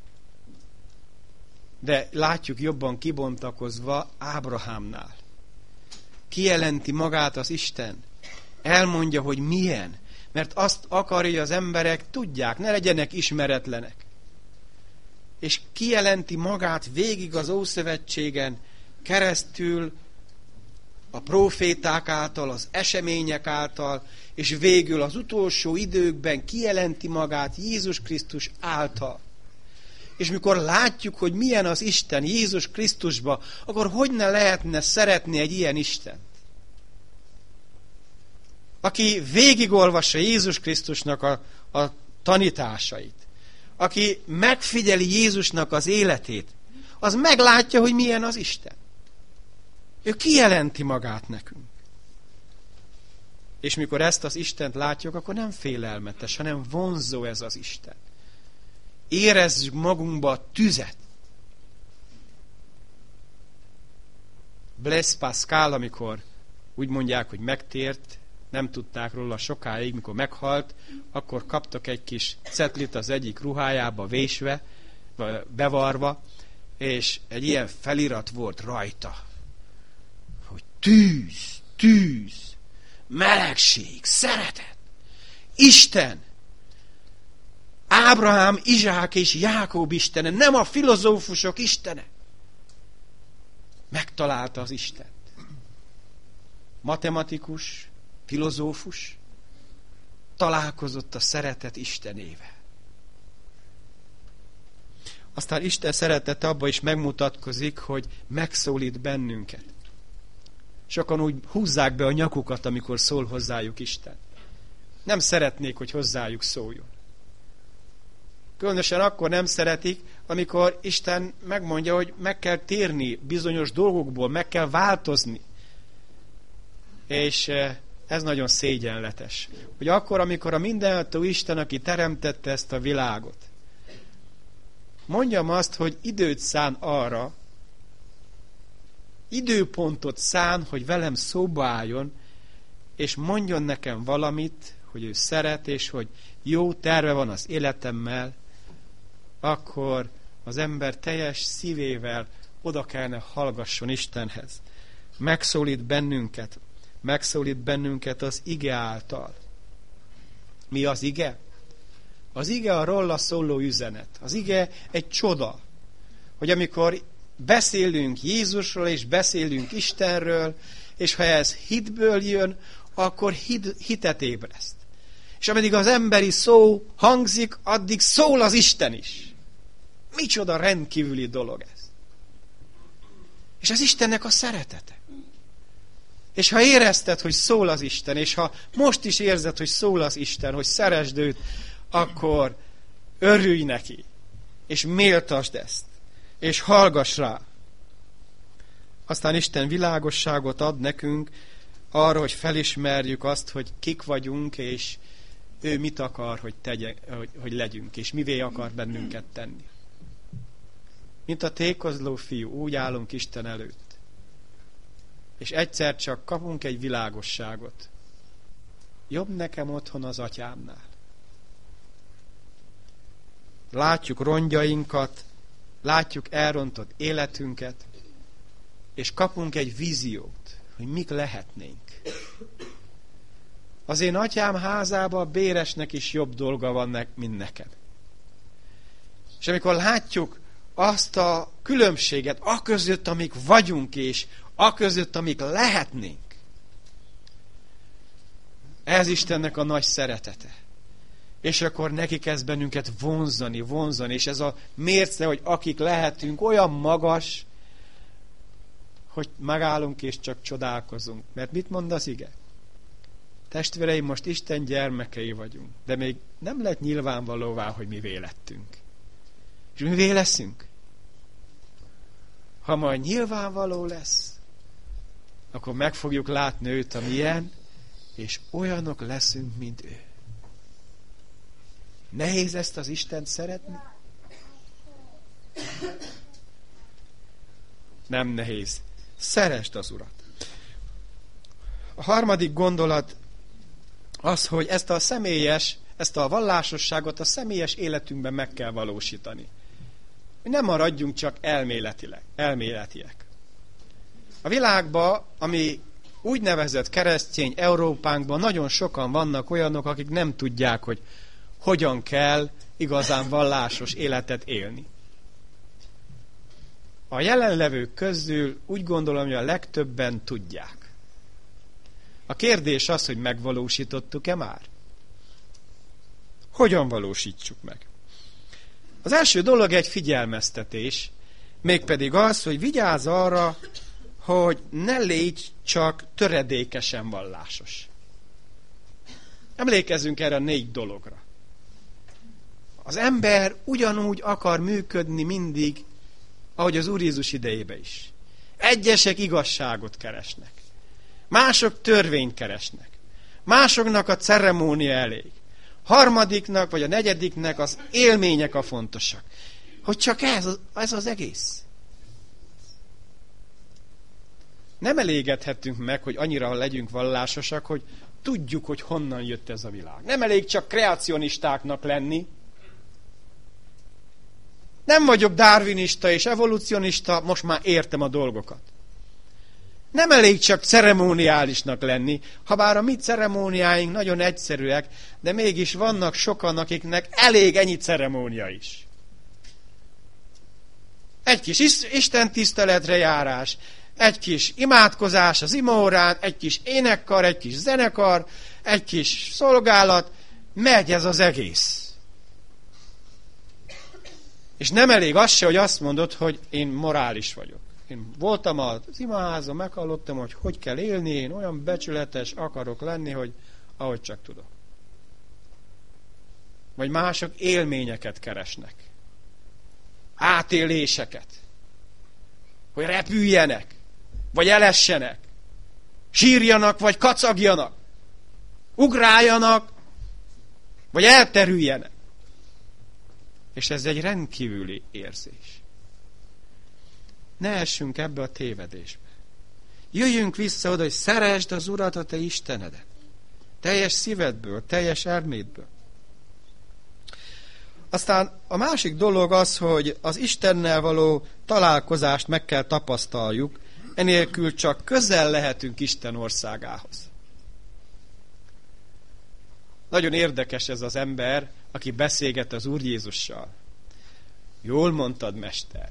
De látjuk jobban kibontakozva Ábrahámnál. Kijelenti magát az Isten. Elmondja, hogy milyen. Mert azt akarja, hogy az emberek tudják, ne legyenek ismeretlenek. És kijelenti magát végig az Ószövetségen keresztül, a próféták által, az események által, és végül az utolsó időkben kijelenti magát Jézus Krisztus által. És mikor látjuk, hogy milyen az Isten Jézus Krisztusba, akkor hogy ne lehetne szeretni egy ilyen Istent? Aki végigolvassa Jézus Krisztusnak a, a tanításait, aki megfigyeli Jézusnak az életét, az meglátja, hogy milyen az Isten. Ő kijelenti magát nekünk. És mikor ezt az Istent látjuk, akkor nem félelmetes, hanem vonzó ez az Isten. Érezzük magunkba a tüzet. Blaise Pascal, amikor úgy mondják, hogy megtért, nem tudták róla sokáig, mikor meghalt, akkor kaptak egy kis cetlit az egyik ruhájába vésve, bevarva, és egy ilyen felirat volt rajta, hogy tűz, tűz, melegség, szeretet, Isten, Ábrahám, Izsák és Jákob istene, nem a filozófusok istene. Megtalálta az Istent. Matematikus, filozófus találkozott a szeretet Istenével. Aztán Isten szeretete abban is megmutatkozik, hogy megszólít bennünket. Sokan úgy húzzák be a nyakukat, amikor szól hozzájuk Isten. Nem szeretnék, hogy hozzájuk szóljon. Különösen akkor nem szeretik, amikor Isten megmondja, hogy meg kell térni bizonyos dolgokból, meg kell változni. És ez nagyon szégyenletes. Hogy akkor, amikor a mindenható Isten, aki teremtette ezt a világot, mondjam azt, hogy időt szán arra, időpontot szán, hogy velem szóba álljon, és mondjon nekem valamit, hogy ő szeret, és hogy jó terve van az életemmel, akkor az ember teljes szívével oda kellene hallgasson Istenhez. Megszólít bennünket, megszólít bennünket az ige által. Mi az ige? Az ige a róla szóló üzenet. Az ige egy csoda, hogy amikor beszélünk Jézusról, és beszélünk Istenről, és ha ez hitből jön, akkor hit, hitet ébreszt. És ameddig az emberi szó hangzik, addig szól az Isten is. Micsoda rendkívüli dolog ez. És az Istennek a szeretete. És ha érezted, hogy szól az Isten, és ha most is érzed, hogy szól az Isten, hogy szeresd őt, akkor örülj neki, és méltasd ezt, és hallgass rá. Aztán Isten világosságot ad nekünk arra, hogy felismerjük azt, hogy kik vagyunk, és ő mit akar, hogy, tegye, hogy, hogy legyünk, és mivé akar bennünket tenni. Mint a tékozló fiú, úgy állunk Isten előtt. És egyszer csak kapunk egy világosságot. Jobb nekem otthon az atyámnál. Látjuk rongyainkat, látjuk elrontott életünket, és kapunk egy víziót, hogy mik lehetnénk. Az én atyám házában a béresnek is jobb dolga van, mint neked. És amikor látjuk azt a különbséget, aközött, amik vagyunk, és aközött, amik lehetnénk, ez Istennek a nagy szeretete. És akkor neki kezd bennünket vonzani, vonzani, és ez a mérce, hogy akik lehetünk, olyan magas, hogy megállunk és csak csodálkozunk. Mert mit mond az ige? Testvéreim, most Isten gyermekei vagyunk, de még nem lett nyilvánvalóvá, hogy mivé lettünk. És mivé leszünk? Ha majd nyilvánvaló lesz, akkor meg fogjuk látni őt, amilyen, és olyanok leszünk, mint ő. Nehéz ezt az Istent szeretni? Nem nehéz. Szeresd az Urat. A harmadik gondolat az, hogy ezt a személyes, ezt a vallásosságot a személyes életünkben meg kell valósítani. Hogy nem maradjunk csak elméletileg, elméletiek. A világban, ami úgynevezett keresztény Európánkban nagyon sokan vannak olyanok, akik nem tudják, hogy hogyan kell igazán vallásos életet élni. A jelenlevők közül úgy gondolom, hogy a legtöbben tudják. A kérdés az, hogy megvalósítottuk-e már? Hogyan valósítsuk meg? Az első dolog egy figyelmeztetés, mégpedig az, hogy vigyázz arra, hogy ne légy csak töredékesen vallásos. Emlékezzünk erre a négy dologra. Az ember ugyanúgy akar működni mindig, ahogy az Úr Jézus idejében is. Egyesek igazságot keresnek. Mások törvényt keresnek. Másoknak a ceremónia elég. Harmadiknak, vagy a negyediknek az élmények a fontosak. Hogy csak ez, ez az egész. Nem elégedhetünk meg, hogy annyira legyünk vallásosak, hogy tudjuk, hogy honnan jött ez a világ. Nem elég csak kreacionistáknak lenni. Nem vagyok darwinista és evolucionista, most már értem a dolgokat. Nem elég csak ceremoniálisnak lenni, habár a mi ceremóniáink nagyon egyszerűek, de mégis vannak sokan, akiknek elég ennyi ceremónia is. Egy kis Isten tiszteletre járás, egy kis imádkozás az imaórán, egy kis énekkar, egy kis zenekar, egy kis szolgálat, megy ez az egész. És nem elég az se, hogy azt mondod, hogy én morális vagyok. Én voltam az imaházon, meghallottam, hogy hogy kell élni, én olyan becsületes akarok lenni, hogy ahogy csak tudok. Vagy mások élményeket keresnek. Átéléseket. Hogy repüljenek, vagy elessenek. Sírjanak, vagy kacagjanak. Ugráljanak, vagy elterüljenek. És ez egy rendkívüli érzés. Ne essünk ebbe a tévedésbe. Jöjjünk vissza oda, hogy szeresd az Urat, a te Istenedet. Teljes szívedből, teljes elmédből. Aztán a másik dolog az, hogy az Istennel való találkozást meg kell tapasztaljuk, enélkül csak közel lehetünk Isten országához. Nagyon érdekes ez az ember, aki beszélget az Úr Jézussal. Jól mondtad, Mester.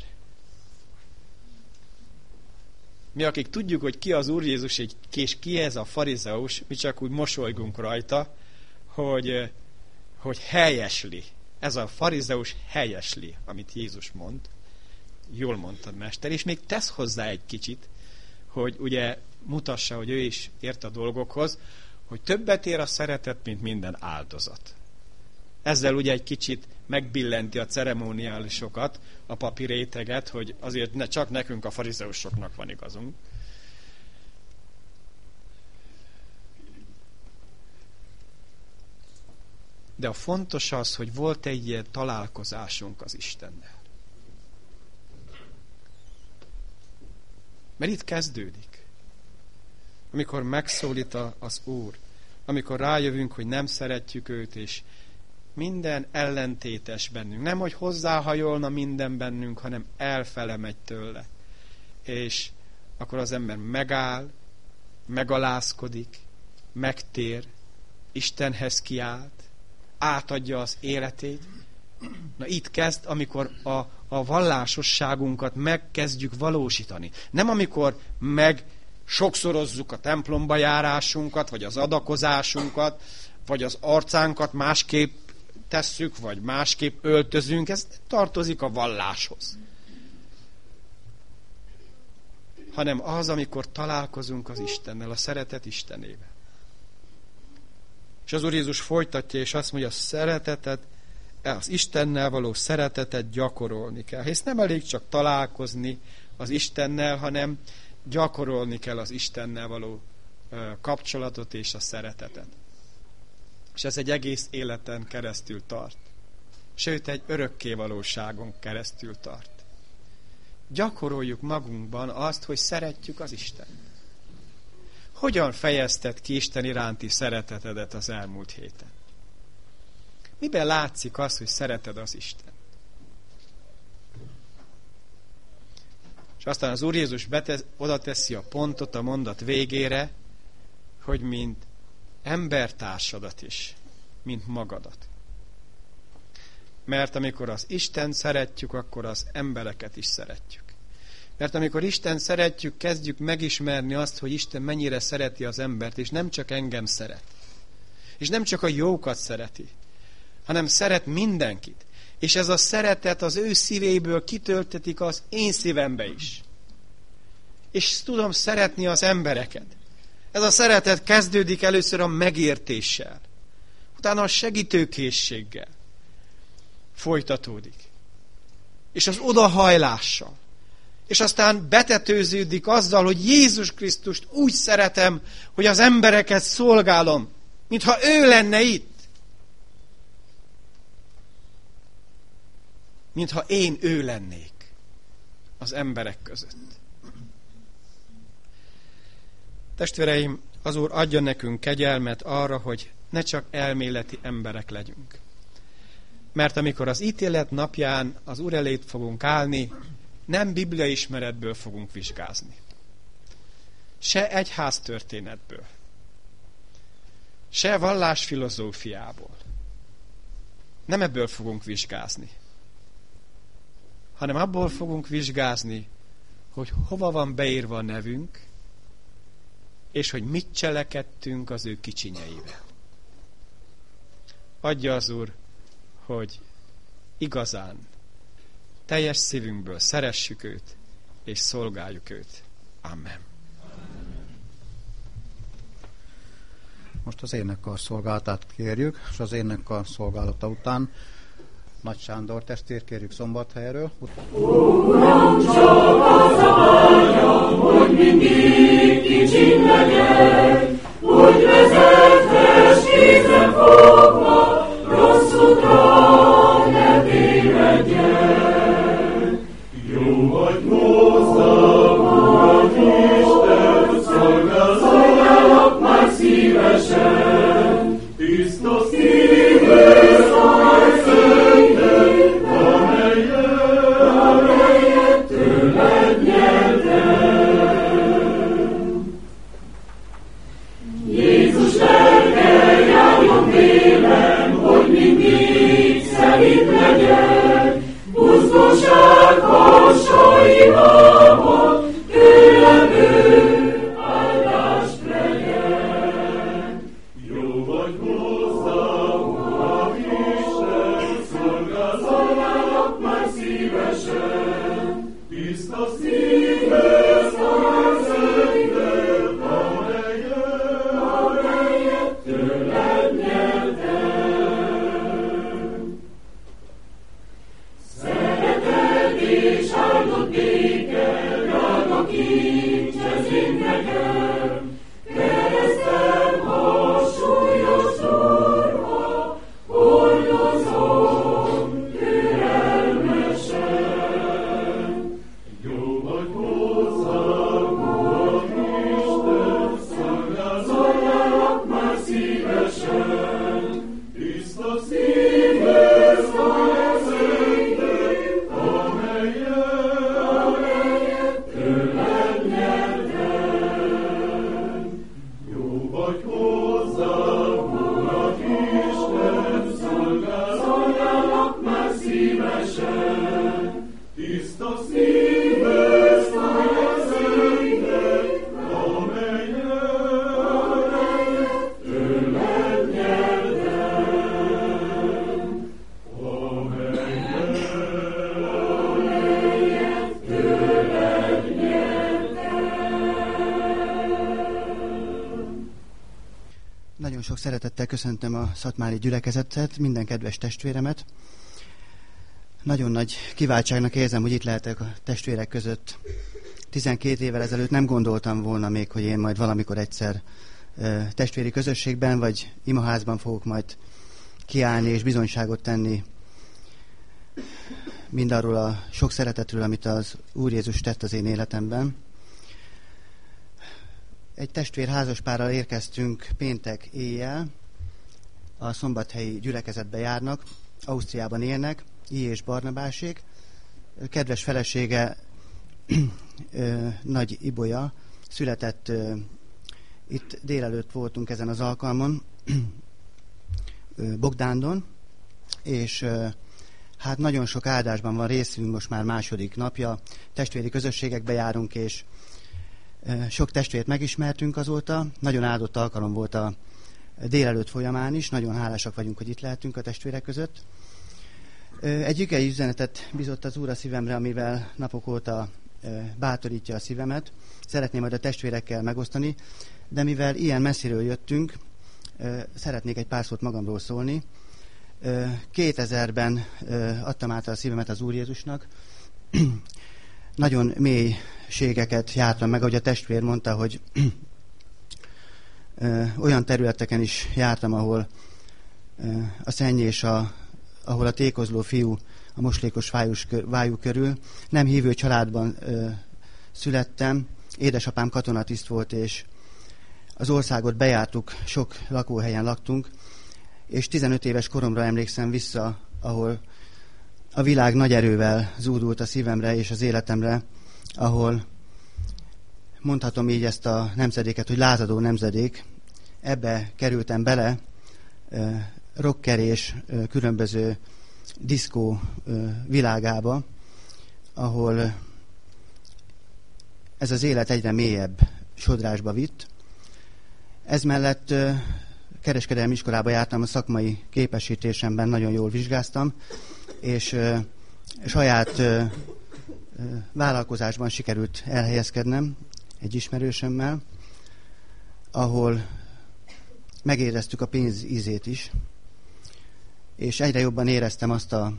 Mi, akik tudjuk, hogy ki az Úr Jézus, és ki ez a farizeus, mi csak úgy mosolygunk rajta, hogy, hogy helyesli. Ez a farizeus helyesli, amit Jézus mond. Jól mondtad, Mester, és még tesz hozzá egy kicsit, hogy ugye mutassa, hogy ő is ért a dolgokhoz, hogy többet ér a szeretet, mint minden áldozat. Ezzel ugye egy kicsit megbillenti a ceremoniálisokat, a papi réteget, hogy azért ne csak nekünk, a farizeusoknak van igazunk. De a fontos az, hogy volt egy ilyen találkozásunk az Istennel. Mert itt kezdődik. Amikor megszólít az Úr, amikor rájövünk, hogy nem szeretjük őt, és minden ellentétes bennünk. Nem, hogy hozzáhajolna minden bennünk, hanem elfele megy tőle. És akkor az ember megáll, megalázkodik, megtér, Istenhez kiált, átadja az életét. Na itt kezd, amikor a, a vallásosságunkat megkezdjük valósítani. Nem amikor meg sokszorozzuk a templomba járásunkat, vagy az adakozásunkat, vagy az arcánkat másképp tesszük, vagy másképp öltözünk, ez tartozik a valláshoz. Hanem az, amikor találkozunk az Istennel, a szeretet Istenével. És az Úr Jézus folytatja, és azt mondja, a szeretetet, az Istennel való szeretetet gyakorolni kell. Hisz nem elég csak találkozni az Istennel, hanem gyakorolni kell az Istennel való kapcsolatot és a szeretetet. És ez egy egész életen keresztül tart. Sőt, egy örökké valóságon keresztül tart. Gyakoroljuk magunkban azt, hogy szeretjük az Istent. Hogyan fejezted ki Isten iránti szeretetedet az elmúlt héten? Miben látszik az, hogy szereted az Isten? És aztán az Úr Jézus betesz, oda teszi a pontot a mondat végére, hogy mint embertársadat is, mint magadat. Mert amikor az Istent szeretjük, akkor az embereket is szeretjük. Mert amikor Isten szeretjük, kezdjük megismerni azt, hogy Isten mennyire szereti az embert, és nem csak engem szeret. És nem csak a jókat szereti, hanem szeret mindenkit. És ez a szeretet az ő szívéből kitöltetik az én szívembe is. És tudom szeretni az embereket. Ez a szeretet kezdődik először a megértéssel, utána a segítőkészséggel folytatódik. És az odahajlással. És aztán betetőződik azzal, hogy Jézus Krisztust úgy szeretem, hogy az embereket szolgálom. Mintha ő lenne itt. Mintha én ő lennék az emberek között. Testvéreim, az Úr adja nekünk kegyelmet arra, hogy ne csak elméleti emberek legyünk. Mert amikor az ítélet napján az Úr elé fogunk állni, nem Biblia ismeretből fogunk vizsgázni. Se egyház történetből. Se vallásfilozófiából. Nem ebből fogunk vizsgázni. Hanem abból fogunk vizsgázni, hogy hova van beírva a nevünk, és hogy mit cselekedtünk az ő kicsinyeivel. Adja az Úr, hogy igazán, teljes szívünkből szeressük őt, és szolgáljuk őt. Amen. Most az énekkar szolgálatát kérjük, és az énekkar szolgálata után Nagy Sándor testvér kérjük Szombathelyről. Uram, csak az a vágyam, hogy mindig kicsin legyek, úgy vezetes kézen fogva, rossz útra ne tévedjek. Jó vagy hozzám, Uram Isten, szolgálok már szívesen, tiszta szívvel szolgálj szentnek, amelyet tőled nyertem. Jézus lelke járjon vélem, hogy mindig szerint legyek, buzgóság hasaimába, tőlem ő áldást legyen. Jó vagy hozzám, Uram Isten, szolgálok már szívesen, tiszta szívvel szolgálj szentnek, amelyet, amelyet tőled nyertem. Szeretet és áldott béke, drága kincs, ez én nekem, keresztem harsúlyos durva, hordozom türelmesen. Jó vagy hozzám, Uram Isten, szolgálok már szívesen, tiszta szívvel szolgálj szentnek, amelyet, amelyet tőled nyertem. Jó vagy hozzám, Uram Isten, szolgálok már szívesen, tiszta szívvel szolgálj szentnek, amelyet, amelyet tőled nyertem. Amelyet, amelyet tőled nyertem. Nagyon sok szeretettel köszöntöm a szatmári gyülekezetet, minden kedves testvéremet. Nagyon nagy kiváltságnak érzem, hogy itt lehetek a testvérek között. tizenkét évvel ezelőtt nem gondoltam volna még, hogy én majd valamikor egyszer ö, testvéri közösségben vagy imaházban fogok majd kiállni és bizonyságot tenni mindarról a sok szeretetről, amit az Úr Jézus tett az én életemben. Egy testvér házaspárral érkeztünk péntek éjjel, a szombathelyi gyülekezetbe járnak, Ausztriában élnek, I. és Barnabásék. Kedves felesége, Nagy Ibolya született, itt délelőtt voltunk ezen az alkalmon, Bogdándon, és hát nagyon sok áldásban van részünk, most már második napja, testvéri közösségekbe járunk, és sok testvért megismertünk azóta, nagyon áldott alkalom volt a délelőtt folyamán is, nagyon hálásak vagyunk, hogy itt lehetünk a testvérek között. Egy igei üzenetet bízott az Úr a szívemre, amivel napok óta bátorítja a szívemet. Szeretném majd a testvérekkel megosztani, de mivel ilyen messziről jöttünk, szeretnék egy pár szót magamról szólni. kétezerben adtam át a szívemet az Úr Jézusnak. Nagyon mélységeket jártam meg, ahogy a testvér mondta, hogy ö, olyan területeken is jártam, ahol ö, a szenny és a, ahol a tékozló fiú a moslékos vájus, vájú körül. Nem hívő családban ö, születtem, édesapám katonatiszt volt, és az országot bejártuk, sok lakóhelyen laktunk, és tizenöt éves koromra emlékszem vissza, ahol a világ nagy erővel zúdult a szívemre és az életemre, ahol mondhatom így ezt a nemzedéket, hogy lázadó nemzedék. Ebbe kerültem bele, rocker és különböző diszkó világába, ahol ez az élet egyre mélyebb sodrásba vitt. Ez mellett kereskedelmi iskolába jártam, a szakmai képesítésemben nagyon jól vizsgáztam, és saját vállalkozásban sikerült elhelyezkednem egy ismerősömmel, ahol megéreztük a pénz ízét is, és egyre jobban éreztem azt a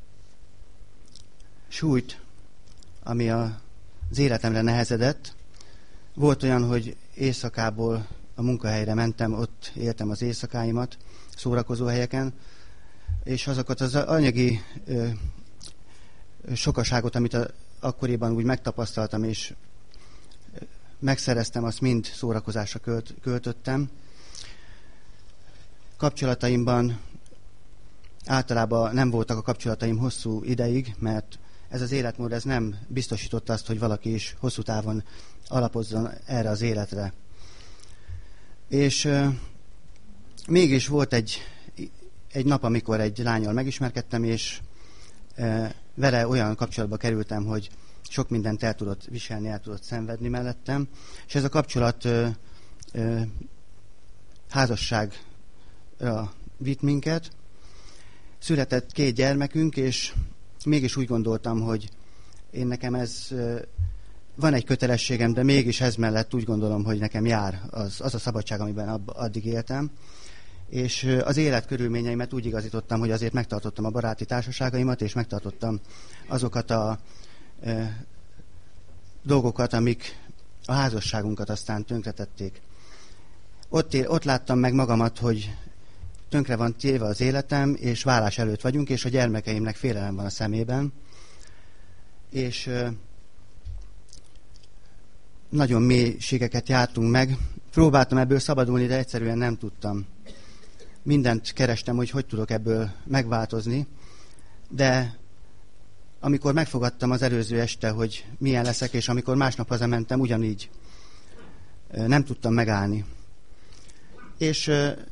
súlyt, ami a, az életemre nehezedett. Volt olyan, hogy éjszakából a munkahelyre mentem, ott éltem az éjszakáimat, szórakozó helyeken, és azokat az anyagi ö, sokaságot, amit a, akkoriban úgy megtapasztaltam, és megszereztem, azt mind szórakozásra költ, költöttem. Kapcsolataimban általában nem voltak a kapcsolataim hosszú ideig, mert ez az életmód ez nem biztosította azt, hogy valaki is hosszú távon alapozzon erre az életre. És euh, mégis volt egy, egy nap, amikor egy lánnyal megismerkedtem, és euh, vele olyan kapcsolatba kerültem, hogy sok mindent el tudott viselni, el tudott szenvedni mellettem, és ez a kapcsolat euh, euh, házasságra vitt minket. Született két gyermekünk, és mégis úgy gondoltam, hogy én nekem ez... Euh, van egy kötelességem, de mégis ez mellett úgy gondolom, hogy nekem jár az, az a szabadság, amiben ab, addig éltem. És az élet körülményeimet úgy igazítottam, hogy azért megtartottam a baráti társaságaimat, és megtartottam azokat a e, dolgokat, amik a házasságunkat aztán tönkretették. Ott, él, ott láttam meg magamat, hogy tönkre van téve az életem, és válás előtt vagyunk, és a gyermekeimnek félelem van a szemében. És... E, nagyon mélységeket jártunk meg. Próbáltam ebből szabadulni, de egyszerűen nem tudtam. Mindent kerestem, hogy hogy tudok ebből megváltozni, de amikor megfogadtam az előző este, hogy milyen leszek, és amikor másnap hazamentem, ugyanígy nem tudtam megállni. És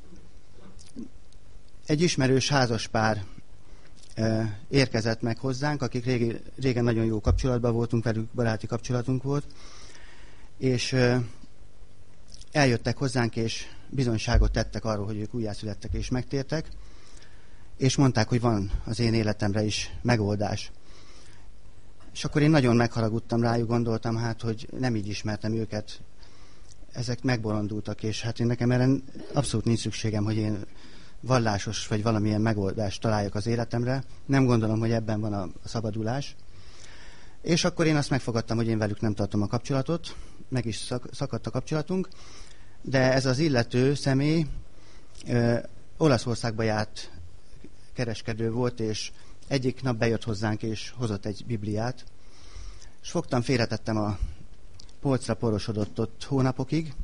egy ismerős házaspár érkezett meg hozzánk, akik régen, régen nagyon jó kapcsolatban voltunk velük, baráti kapcsolatunk volt, és eljöttek hozzánk, és bizonyságot tettek arról, hogy ők újjászülettek és megtértek, és mondták, hogy van az én életemre is megoldás. És akkor én nagyon megharagudtam rájuk, gondoltam, hát, hogy nem így ismertem őket, ezek megbolondultak, és hát én nekem erre abszolút nincs szükségem, hogy én vallásos vagy valamilyen megoldást találjak az életemre. Nem gondolom, hogy ebben van a szabadulás. És akkor én azt megfogadtam, hogy én velük nem tartom a kapcsolatot, meg is szakadt a kapcsolatunk, de ez az illető személy ö, Olaszországba járt kereskedő volt, és egyik nap bejött hozzánk, és hozott egy Bibliát, és fogtam, félretettem a polcra, porosodott ott hónapokig.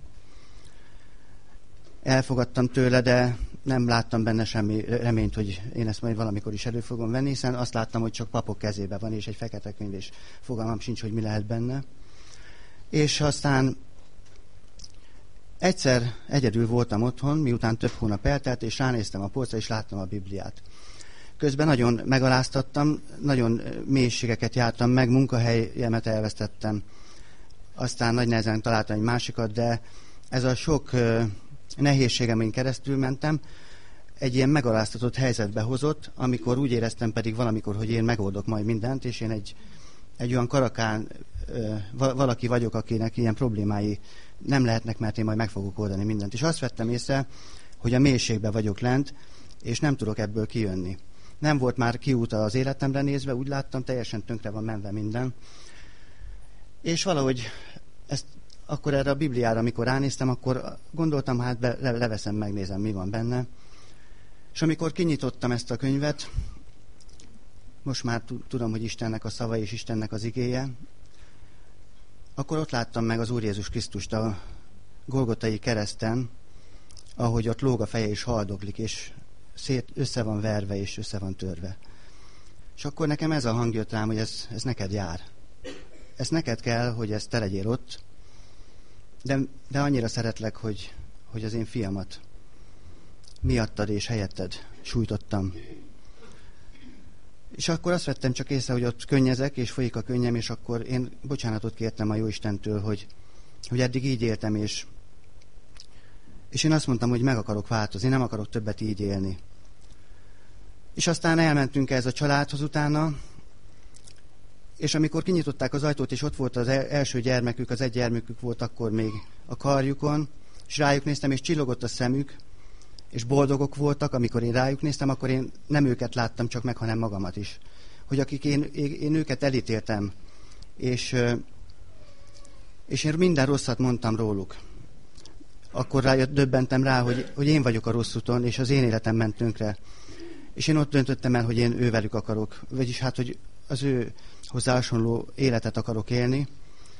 Elfogadtam tőle, de nem láttam benne semmi reményt, hogy én ezt majd valamikor is elő fogom venni, hiszen azt láttam, hogy csak papok kezébe van, és egy fekete könyv, és fogalmam sincs, hogy mi lehet benne. És aztán egyszer egyedül voltam otthon, miután több hónap eltelt, és ránéztem a polcra, és láttam a Bibliát. Közben nagyon megaláztattam, nagyon mélységeket jártam meg, munkahelyemet elvesztettem. Aztán nagy nehezen találtam egy másikat, de ez a sok nehézségemen keresztül mentem, egy ilyen megaláztatott helyzetbe hozott, amikor úgy éreztem pedig valamikor, hogy én megoldok majd mindent, és én egy, egy olyan karakán valaki vagyok, akinek ilyen problémái nem lehetnek, mert én majd meg fogok oldani mindent. És azt vettem észre, hogy a mélységben vagyok lent, és nem tudok ebből kijönni. Nem volt már kiút az életemre nézve, úgy láttam, teljesen tönkre van menve minden. És valahogy ezt akkor erre a Bibliára, amikor ránéztem, akkor gondoltam, hát be, le, leveszem, megnézem, mi van benne. És amikor kinyitottam ezt a könyvet, most már tudom, hogy Istennek a szava és Istennek az igéje, akkor ott láttam meg az Úr Jézus Krisztust a Golgotai kereszten, ahogy ott lóg a feje és haldoklik, és szét össze van verve és össze van törve. És akkor nekem ez a hang jött rám, hogy ez, ez neked jár. Ez neked kell, hogy ez te legyél ott, de, de annyira szeretlek, hogy, hogy az én fiamat miattad és helyetted sújtottam. És akkor azt vettem csak észre, hogy ott könnyezek, és folyik a könnyem, és akkor én bocsánatot kértem a Jóistentől, hogy, hogy eddig így éltem, és, és én azt mondtam, hogy meg akarok változni, nem akarok többet így élni. És aztán elmentünk ez a családhoz utána, és amikor kinyitották az ajtót, és ott volt az első gyermekük, az egy gyermekük volt akkor még a karjukon, és rájuk néztem, és csillogott a szemük, és boldogok voltak, amikor én rájuk néztem, akkor én nem őket láttam csak meg, hanem magamat is. Hogy akik én, én őket elítéltem, és, és én minden rosszat mondtam róluk. Akkor rájött, döbbentem rá, hogy, hogy én vagyok a rossz úton, és az én életem ment tönkre. És én ott döntöttem el, hogy én ővelük akarok, vagyis hát, hogy az ő hozzá hasonló életet akarok élni.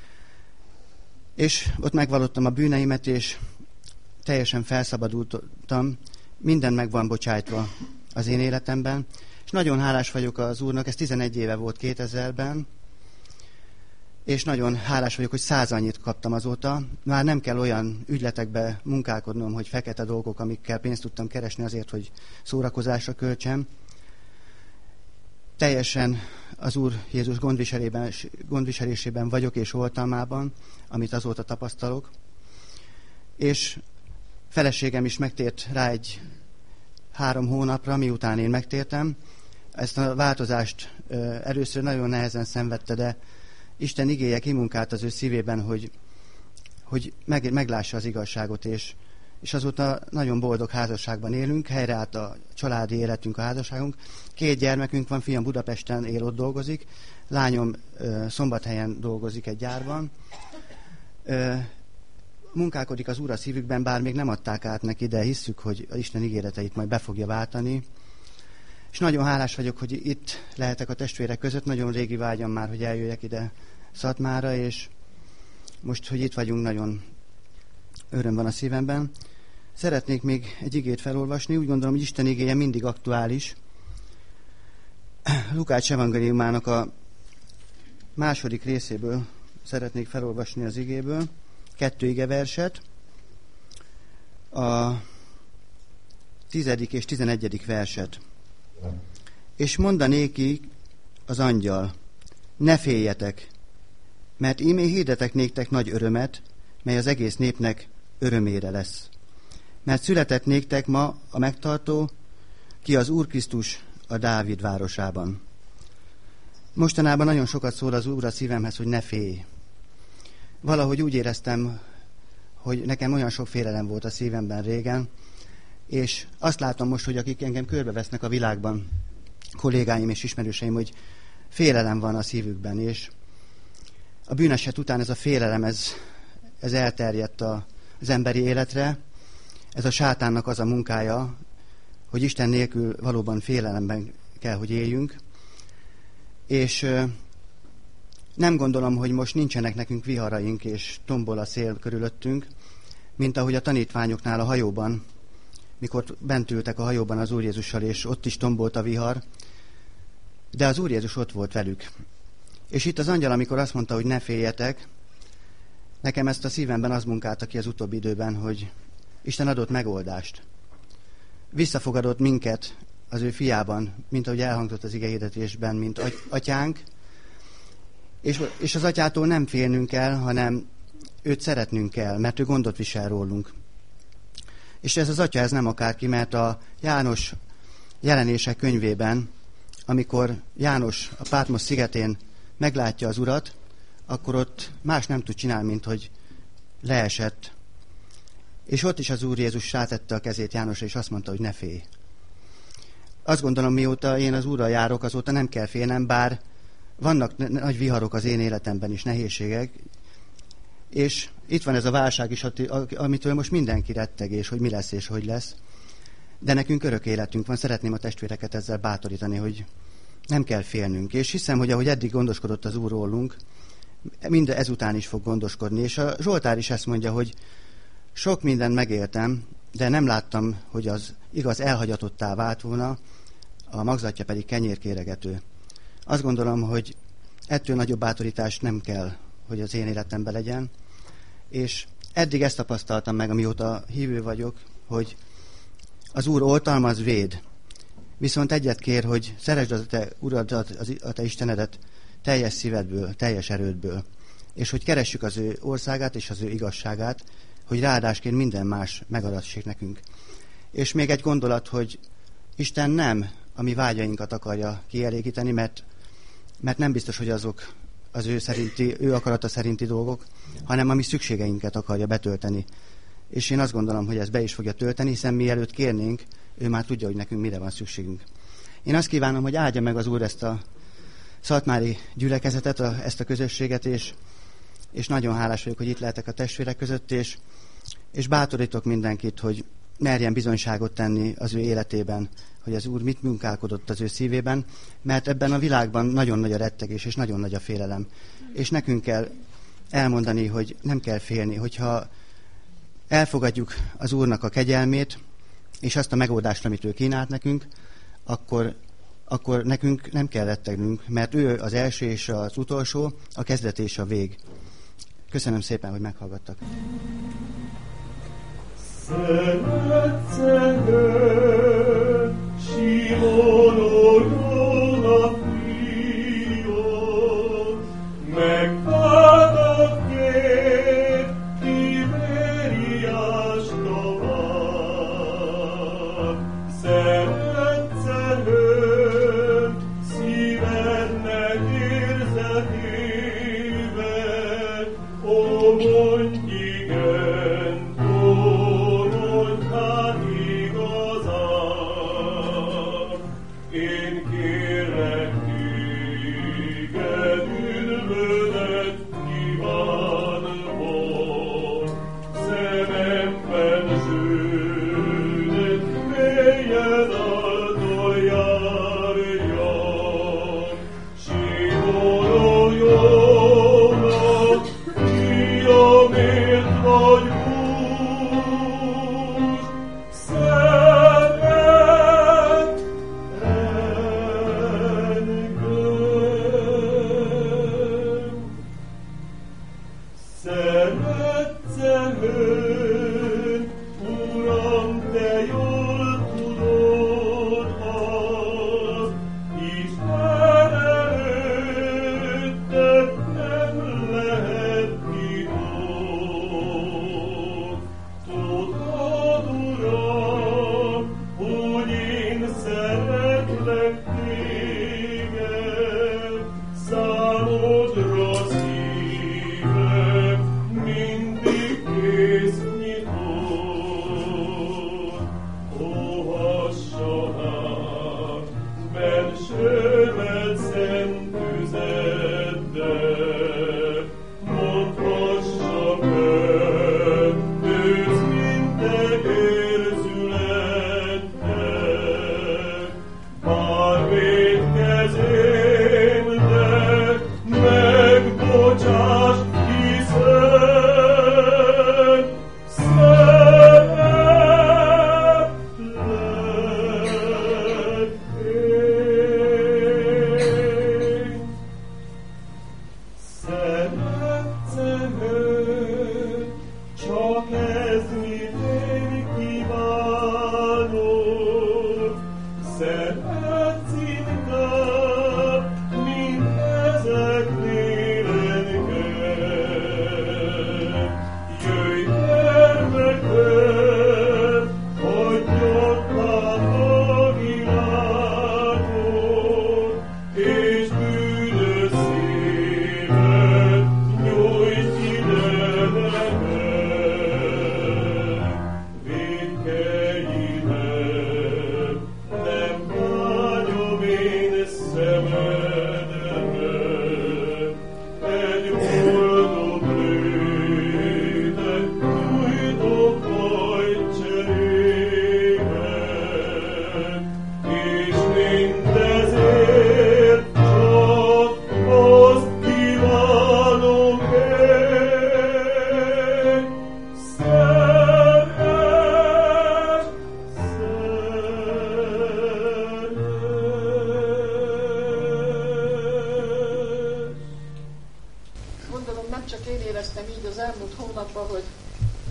És ott megvallottam a bűneimet, és teljesen felszabadultam, minden meg van bocsájtva az én életemben, és nagyon hálás vagyok az Úrnak, ez tizenegy éve volt kétezerben, és nagyon hálás vagyok, hogy száz annyit kaptam azóta. Már nem kell olyan ügyletekbe munkálkodnom, hogy fekete dolgok, amikkel pénzt tudtam keresni azért, hogy szórakozásra költsem. Teljesen az Úr Jézus gondviselésében vagyok és oltalmában, amit azóta tapasztalok. És feleségem is megtért rá egy három hónapra, miután én megtértem. Ezt a változást először nagyon nehezen szenvedte, de Isten igéje kimunkált az ő szívében, hogy, hogy meg, meglássa az igazságot, és, és azóta nagyon boldog házasságban élünk, helyreállt a családi életünk, a házasságunk. Két gyermekünk van, fiam Budapesten él, ott dolgozik, lányom Szombathelyen dolgozik egy gyárban. Munkálkodik az Úr a szívükben, bár még nem adták át neki, de hisszük, hogy az Isten ígéreteit majd be fogja váltani. És nagyon hálás vagyok, hogy itt lehetek a testvérek között. Nagyon régi vágyam már, hogy eljöjjek ide Szatmára, és most, hogy itt vagyunk, nagyon öröm van a szívemben. Szeretnék még egy igét felolvasni. Úgy gondolom, hogy Isten igéje mindig aktuális. Lukács evangéliumának a második részéből szeretnék felolvasni az igéből. Kettő igeverset. A tizedik és tizenegyedik verset. És mondanéki az angyal, ne féljetek, mert ímé hirdetek néktek nagy örömet, mely az egész népnek örömére lesz. Mert született néktek ma a megtartó, ki az Úr Krisztus a Dávid városában. Mostanában nagyon sokat szól az Úr a szívemhez, hogy ne félj. Valahogy úgy éreztem, hogy nekem olyan sok félelem volt a szívemben régen, és azt látom most, hogy akik engem körbevesznek a világban, kollégáim és ismerőseim, hogy félelem van a szívükben, és a bűneset után ez a félelem, ez, ez elterjedt a, az emberi életre. Ez a sátánnak az a munkája, hogy Isten nélkül valóban félelemben kell, hogy éljünk. És ö, nem gondolom, hogy most nincsenek nekünk viharaink és tombol a szél körülöttünk, mint ahogy a tanítványoknál a hajóban, mikor bent ültek a hajóban az Úr Jézussal, és ott is tombolt a vihar, de az Úr Jézus ott volt velük. És itt az angyal, amikor azt mondta, hogy ne féljetek, nekem ezt a szívemben az munkálta ki az utóbbi időben, hogy Isten adott megoldást. Visszafogadott minket az ő fiában, mint ahogy elhangzott az igehirdetésben, mint atyánk, és, és az atyától nem félnünk kell, hanem őt szeretnünk kell, mert ő gondot visel rólunk. És ez az atya, ez nem akárki, mert a János jelenések könyvében, amikor János a Pátmos szigetén meglátja az Urat, akkor ott más nem tud csinálni, mint hogy leesett. És ott is az Úr Jézus rátette a kezét Jánosra, és azt mondta, hogy ne félj. Azt gondolom, mióta én az Úrral járok, azóta nem kell félnem, bár vannak nagy viharok az én életemben is, nehézségek, És itt van ez a válság is, amitől most mindenki retteg, és hogy mi lesz és hogy lesz. De nekünk örök életünk van, szeretném a testvéreket ezzel bátorítani, hogy nem kell félnünk. És hiszem, hogy ahogy eddig gondoskodott az Úr rólunk, minden ezután is fog gondoskodni. És a Zsoltár is ezt mondja, hogy sok mindent megéltem, de nem láttam, hogy az igaz elhagyatottá vált volna, a magzatja pedig kenyérkéregető. Azt gondolom, hogy ettől nagyobb bátorítás nem kell, hogy az én életemben legyen. És eddig ezt tapasztaltam meg, amióta hívő vagyok, hogy az Úr oltalmaz, véd. Viszont egyet kér, hogy szeresd az a te Uradat, az, a te Istenedet teljes szívedből, teljes erődből. És hogy keressük az ő országát és az ő igazságát, hogy ráadásként minden más megadassék nekünk. És még egy gondolat, hogy Isten nem a mi vágyainkat akarja kielégíteni, mert, mert nem biztos, hogy azok az ő, szerinti, ő akarata szerinti dolgok, hanem a mi szükségeinket akarja betölteni. És én azt gondolom, hogy ez be is fogja tölteni, hiszen mielőtt kérnénk, ő már tudja, hogy nekünk mire van szükségünk. Én azt kívánom, hogy áldja meg az Úr ezt a szatmári gyülekezetet, a, ezt a közösséget, és, és nagyon hálás vagyok, hogy itt lehetek a testvérek között, és, és bátorítok mindenkit, hogy merjen bizonyságot tenni az ő életében, hogy az Úr mit munkálkodott az ő szívében, mert ebben a világban nagyon nagy a rettegés, és nagyon nagy a félelem. És nekünk kell elmondani, hogy nem kell félni, hogyha elfogadjuk az Úrnak a kegyelmét, és azt a megoldást, amit ő kínált nekünk, akkor, akkor nekünk nem kell rettegnünk, mert ő az első és az utolsó, a kezdet és a vég. Köszönöm szépen, hogy meghallgattak. Szeretszegő, Simonon a fió, megváltak két Tiberiás tavát. Szeretszegő, szívednek érzetében, ó, mondj igen, én kérlek téged, üdvödet kívánva, szememben zsűnöd, mélyen által járjon. Simonon jónak, fiamért vagy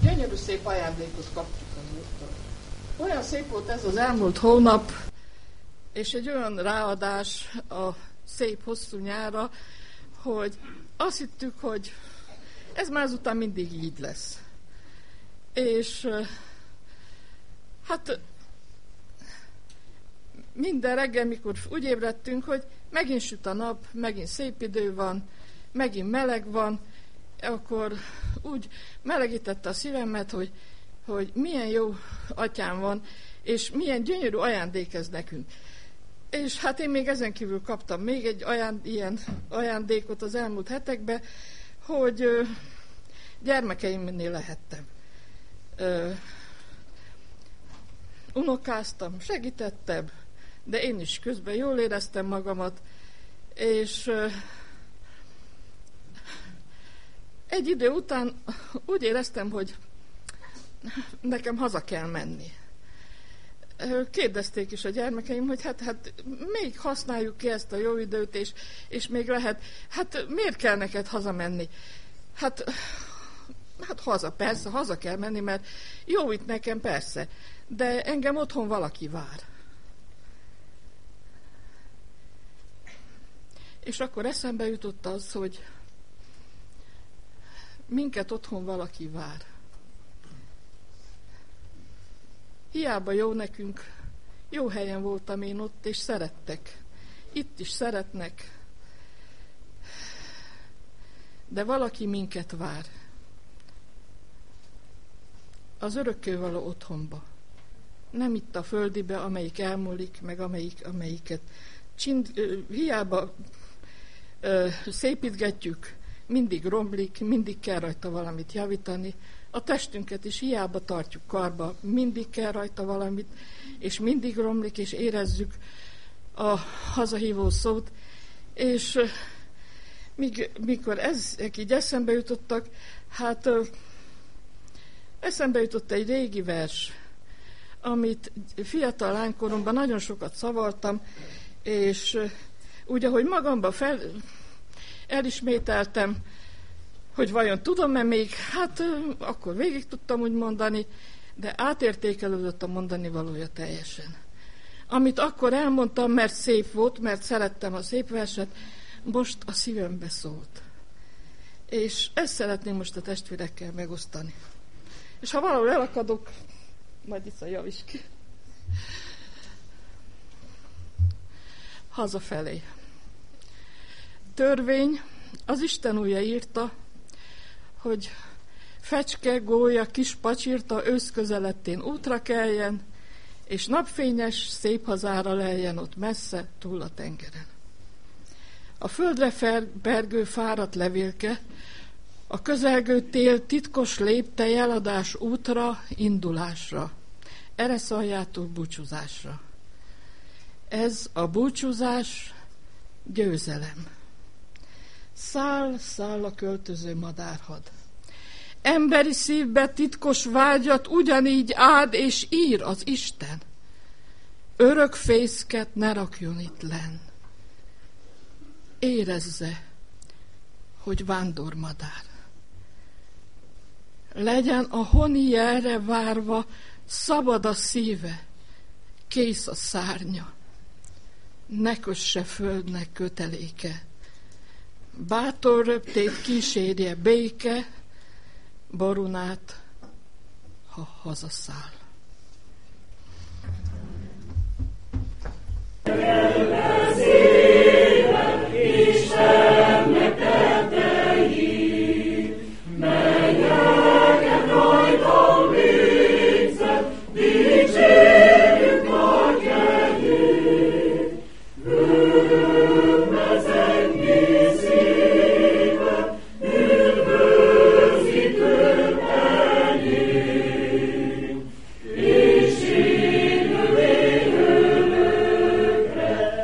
gyönyörű szép ajándékot kaptuk az Úrtól. Olyan szép volt ez az elmúlt hónap, és egy olyan ráadás a szép hosszú nyára, hogy azt hittük, hogy ez már azután mindig így lesz. És hát minden reggel, mikor úgy ébredtünk, hogy megint süt a nap, megint szép idő van, megint meleg van, akkor úgy melegítette a szívemet, hogy, hogy milyen jó atyám van, és milyen gyönyörű ajándék ez nekünk. És hát én még ezen kívül kaptam még egy ajánd, ilyen ajándékot az elmúlt hetekben, hogy ö, gyermekeimnél lehettem. Ö, unokáztam, segítettem, de én is közben jól éreztem magamat, és ö, egy idő után úgy éreztem, hogy nekem haza kell menni. Kérdezték is a gyermekeim, hogy hát, hát még használjuk ki ezt a jó időt, és, és még lehet, hát miért kell neked hazamenni? Hát, hát haza, persze, haza kell menni, mert jó itt nekem, persze, de engem otthon valaki vár. És akkor eszembe jutott az, hogy minket otthon valaki vár. Hiába jó nekünk, jó helyen voltam én ott, és szerettek. Itt is szeretnek. De valaki minket vár. Az örökkévaló otthonba. Nem itt a földibe, amelyik elmúlik, meg amelyik, amelyiket csind, hiába ö, szépítgetjük, mindig romlik, mindig kell rajta valamit javítani. A testünket is hiába tartjuk karba, mindig kell rajta valamit, és mindig romlik, és érezzük a hazahívó szót. És míg, mikor ezek így eszembe jutottak, hát eszembe jutott egy régi vers, amit fiatal lánykoromban nagyon sokat szavaltam, és úgy, ahogy magamban fel, elismételtem, hogy vajon tudom-e még, hát akkor végig tudtam úgy mondani, de átértékelődött a mondani valója teljesen. Amit akkor elmondtam, mert szép volt, mert szerettem a szép verset, most a szívembe szólt. És ezt szeretném most a testvérekkel megosztani. És ha valahol elakadok, majd itt a javis ki. Hazafelé. Törvény, az Isten újja írta, hogy fecske, gólya, kis pacsirta ősz közelettén útra keljen, és napfényes, szép hazára leljen ott messze, túl a tengeren. A földre bergő fáradt levélke, a közelgő tél titkos lépte jeladás útra, indulásra, ereszaljátul búcsúzásra. Ez a búcsúzás győzelem. Száll, száll a költöző madárhad. Emberi szívbe titkos vágyat ugyanígy áld és ír az Isten. Örök fészket ne rakjon itt lenn. Érezze, hogy vándormadár. Legyen a honi jelre várva, szabad a szíve, kész a szárnya. Ne kösse földnek köteléke. Bátor röptét kísérje béke, borunát, ha hazaszáll. Istennek tettei, mennyeket rajtam végzett, dicsérjük nagy kegyét. Őrök mezengi szíve, üdvözít ők enyém, és sírő élőkre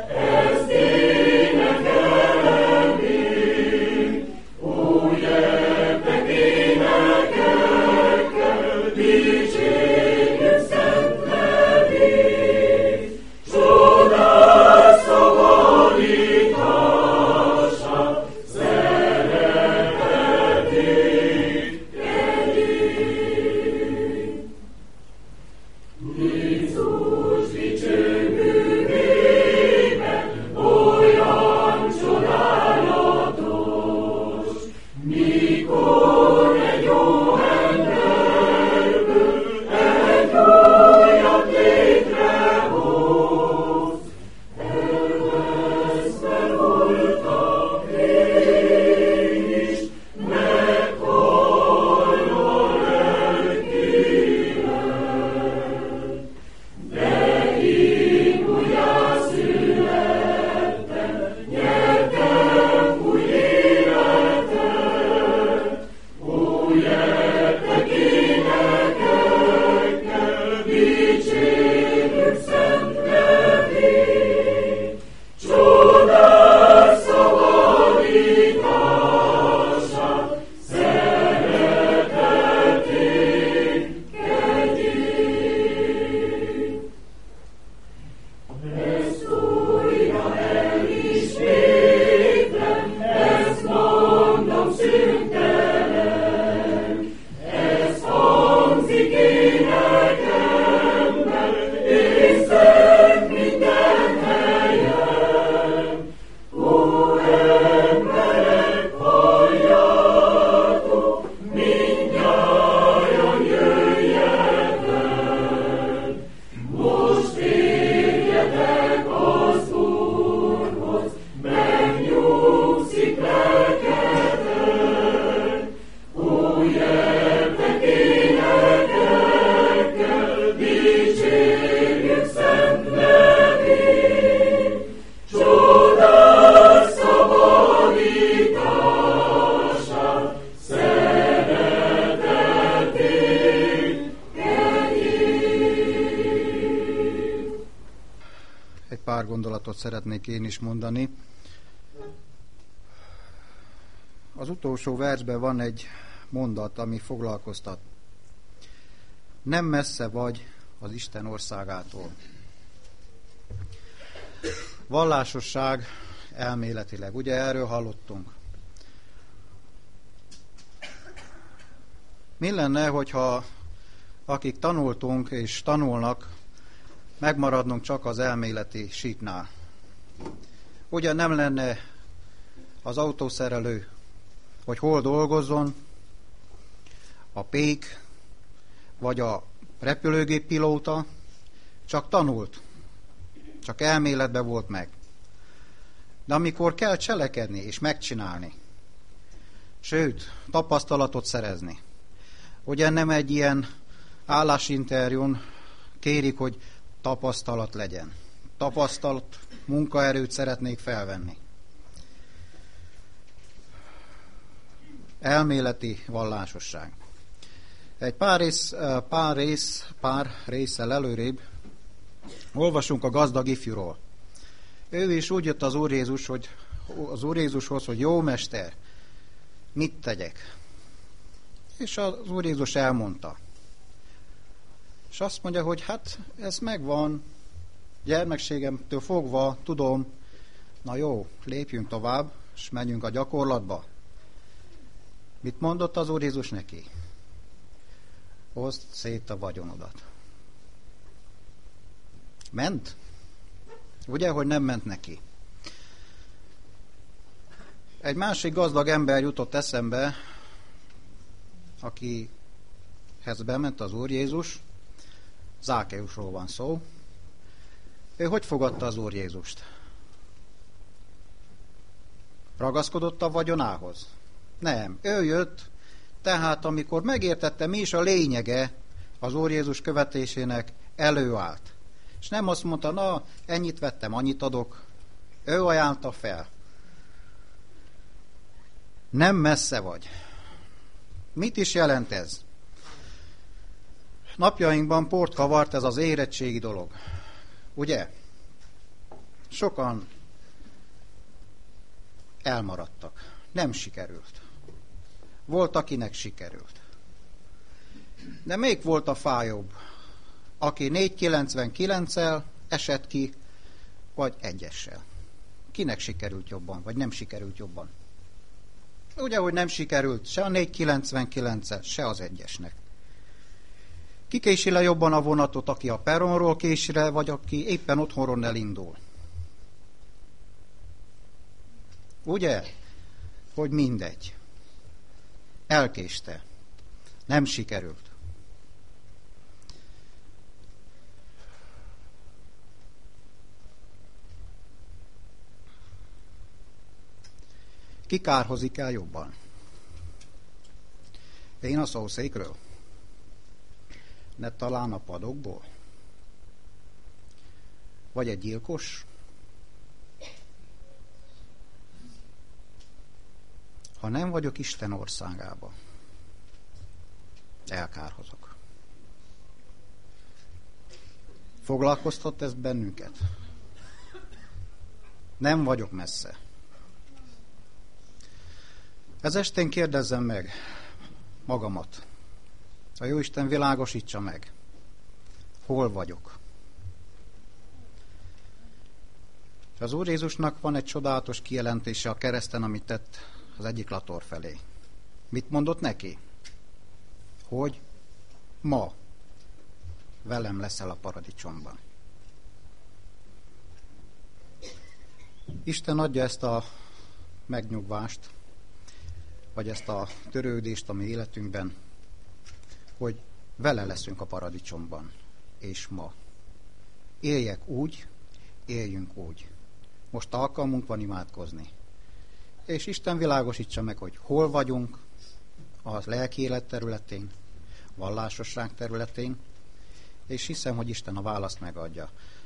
pár gondolatot szeretnék én is mondani. Az utolsó versben van egy mondat, ami foglalkoztat. Nem messze vagy az Isten országától. Vallásosság elméletileg, ugye erről hallottunk. Mi lenne, hogyha akik tanultunk és tanulnak, megmaradnunk csak az elméleti síknál? Ugye nem lenne az autószerelő, hogy hol dolgozzon, a pék, vagy a repülőgép pilóta, csak tanult, csak elméletben volt meg. De amikor kell cselekedni és megcsinálni, sőt, tapasztalatot szerezni, ugye nem egy ilyen állásinterjún kérik, hogy tapasztalat legyen. Tapasztalat, munkaerőt szeretnék felvenni. Elméleti vallásosság. Egy pár rész, pár rész, pár résszel előrébb olvasunk a gazdag ifjúról. Ő is úgy jött az Úr Jézus, hogy az Úr Jézushoz, hogy jó mester, mit tegyek? És az Úr Jézus elmondta. És azt mondja, hogy hát ez megvan, gyermekségemtől fogva tudom, na jó, lépjünk tovább, és menjünk a gyakorlatba. Mit mondott az Úr Jézus neki? Oszd szét a vagyonodat. Ment? Ugye, hogy nem ment neki. Egy másik gazdag ember jutott eszembe, akihez bement az Úr Jézus, Zákeusról van szó. Ő hogy fogadta az Úr Jézust? Ragaszkodott a vagyonához? Nem. Ő jött, tehát amikor megértette, mi is a lényege az Úr Jézus követésének, előállt. És nem azt mondta, na, ennyit vettem, annyit adok. Ő ajánlta fel. Nem messze vagy. Mit is jelent ez? Napjainkban port kavart ez az érettségi dolog. Ugye? Sokan elmaradtak. Nem sikerült. Volt, akinek sikerült. De még volt a fájóbb, aki négy kilencvenkilenccel esett ki, vagy egyessel. Kinek sikerült jobban, vagy nem sikerült jobban? Ugye, hogy nem sikerült se a négy kilencvenkilenccel, se az egyesnek. Ki kési le jobban a vonatot, aki a peronról kési le, vagy aki éppen otthonról elindul? Ugye, hogy mindegy. Elkéste. Nem sikerült. Ki kárhozik el jobban? Én a szószékről? Ne talán a padokból? Vagy egy gyilkos? Ha nem vagyok Isten országába, elkárhozok. Foglalkoztat ez bennünket? Nem vagyok messze. Ez estén kérdezzem meg magamat. A Jóisten világosítsa meg. Hol vagyok? Az Úr Jézusnak van egy csodálatos kijelentése a kereszten, amit tett az egyik lator felé. Mit mondott neki? Hogy ma velem leszel a paradicsomban. Isten adja ezt a megnyugvást, vagy ezt a törődést a mi életünkben, hogy vele leszünk a paradicsomban, és ma. Éljek úgy, éljünk úgy. Most alkalmunk van imádkozni. És Isten világosítsa meg, hogy hol vagyunk a lelki élet területén, vallásosság területén, és hiszem, hogy Isten a választ megadja.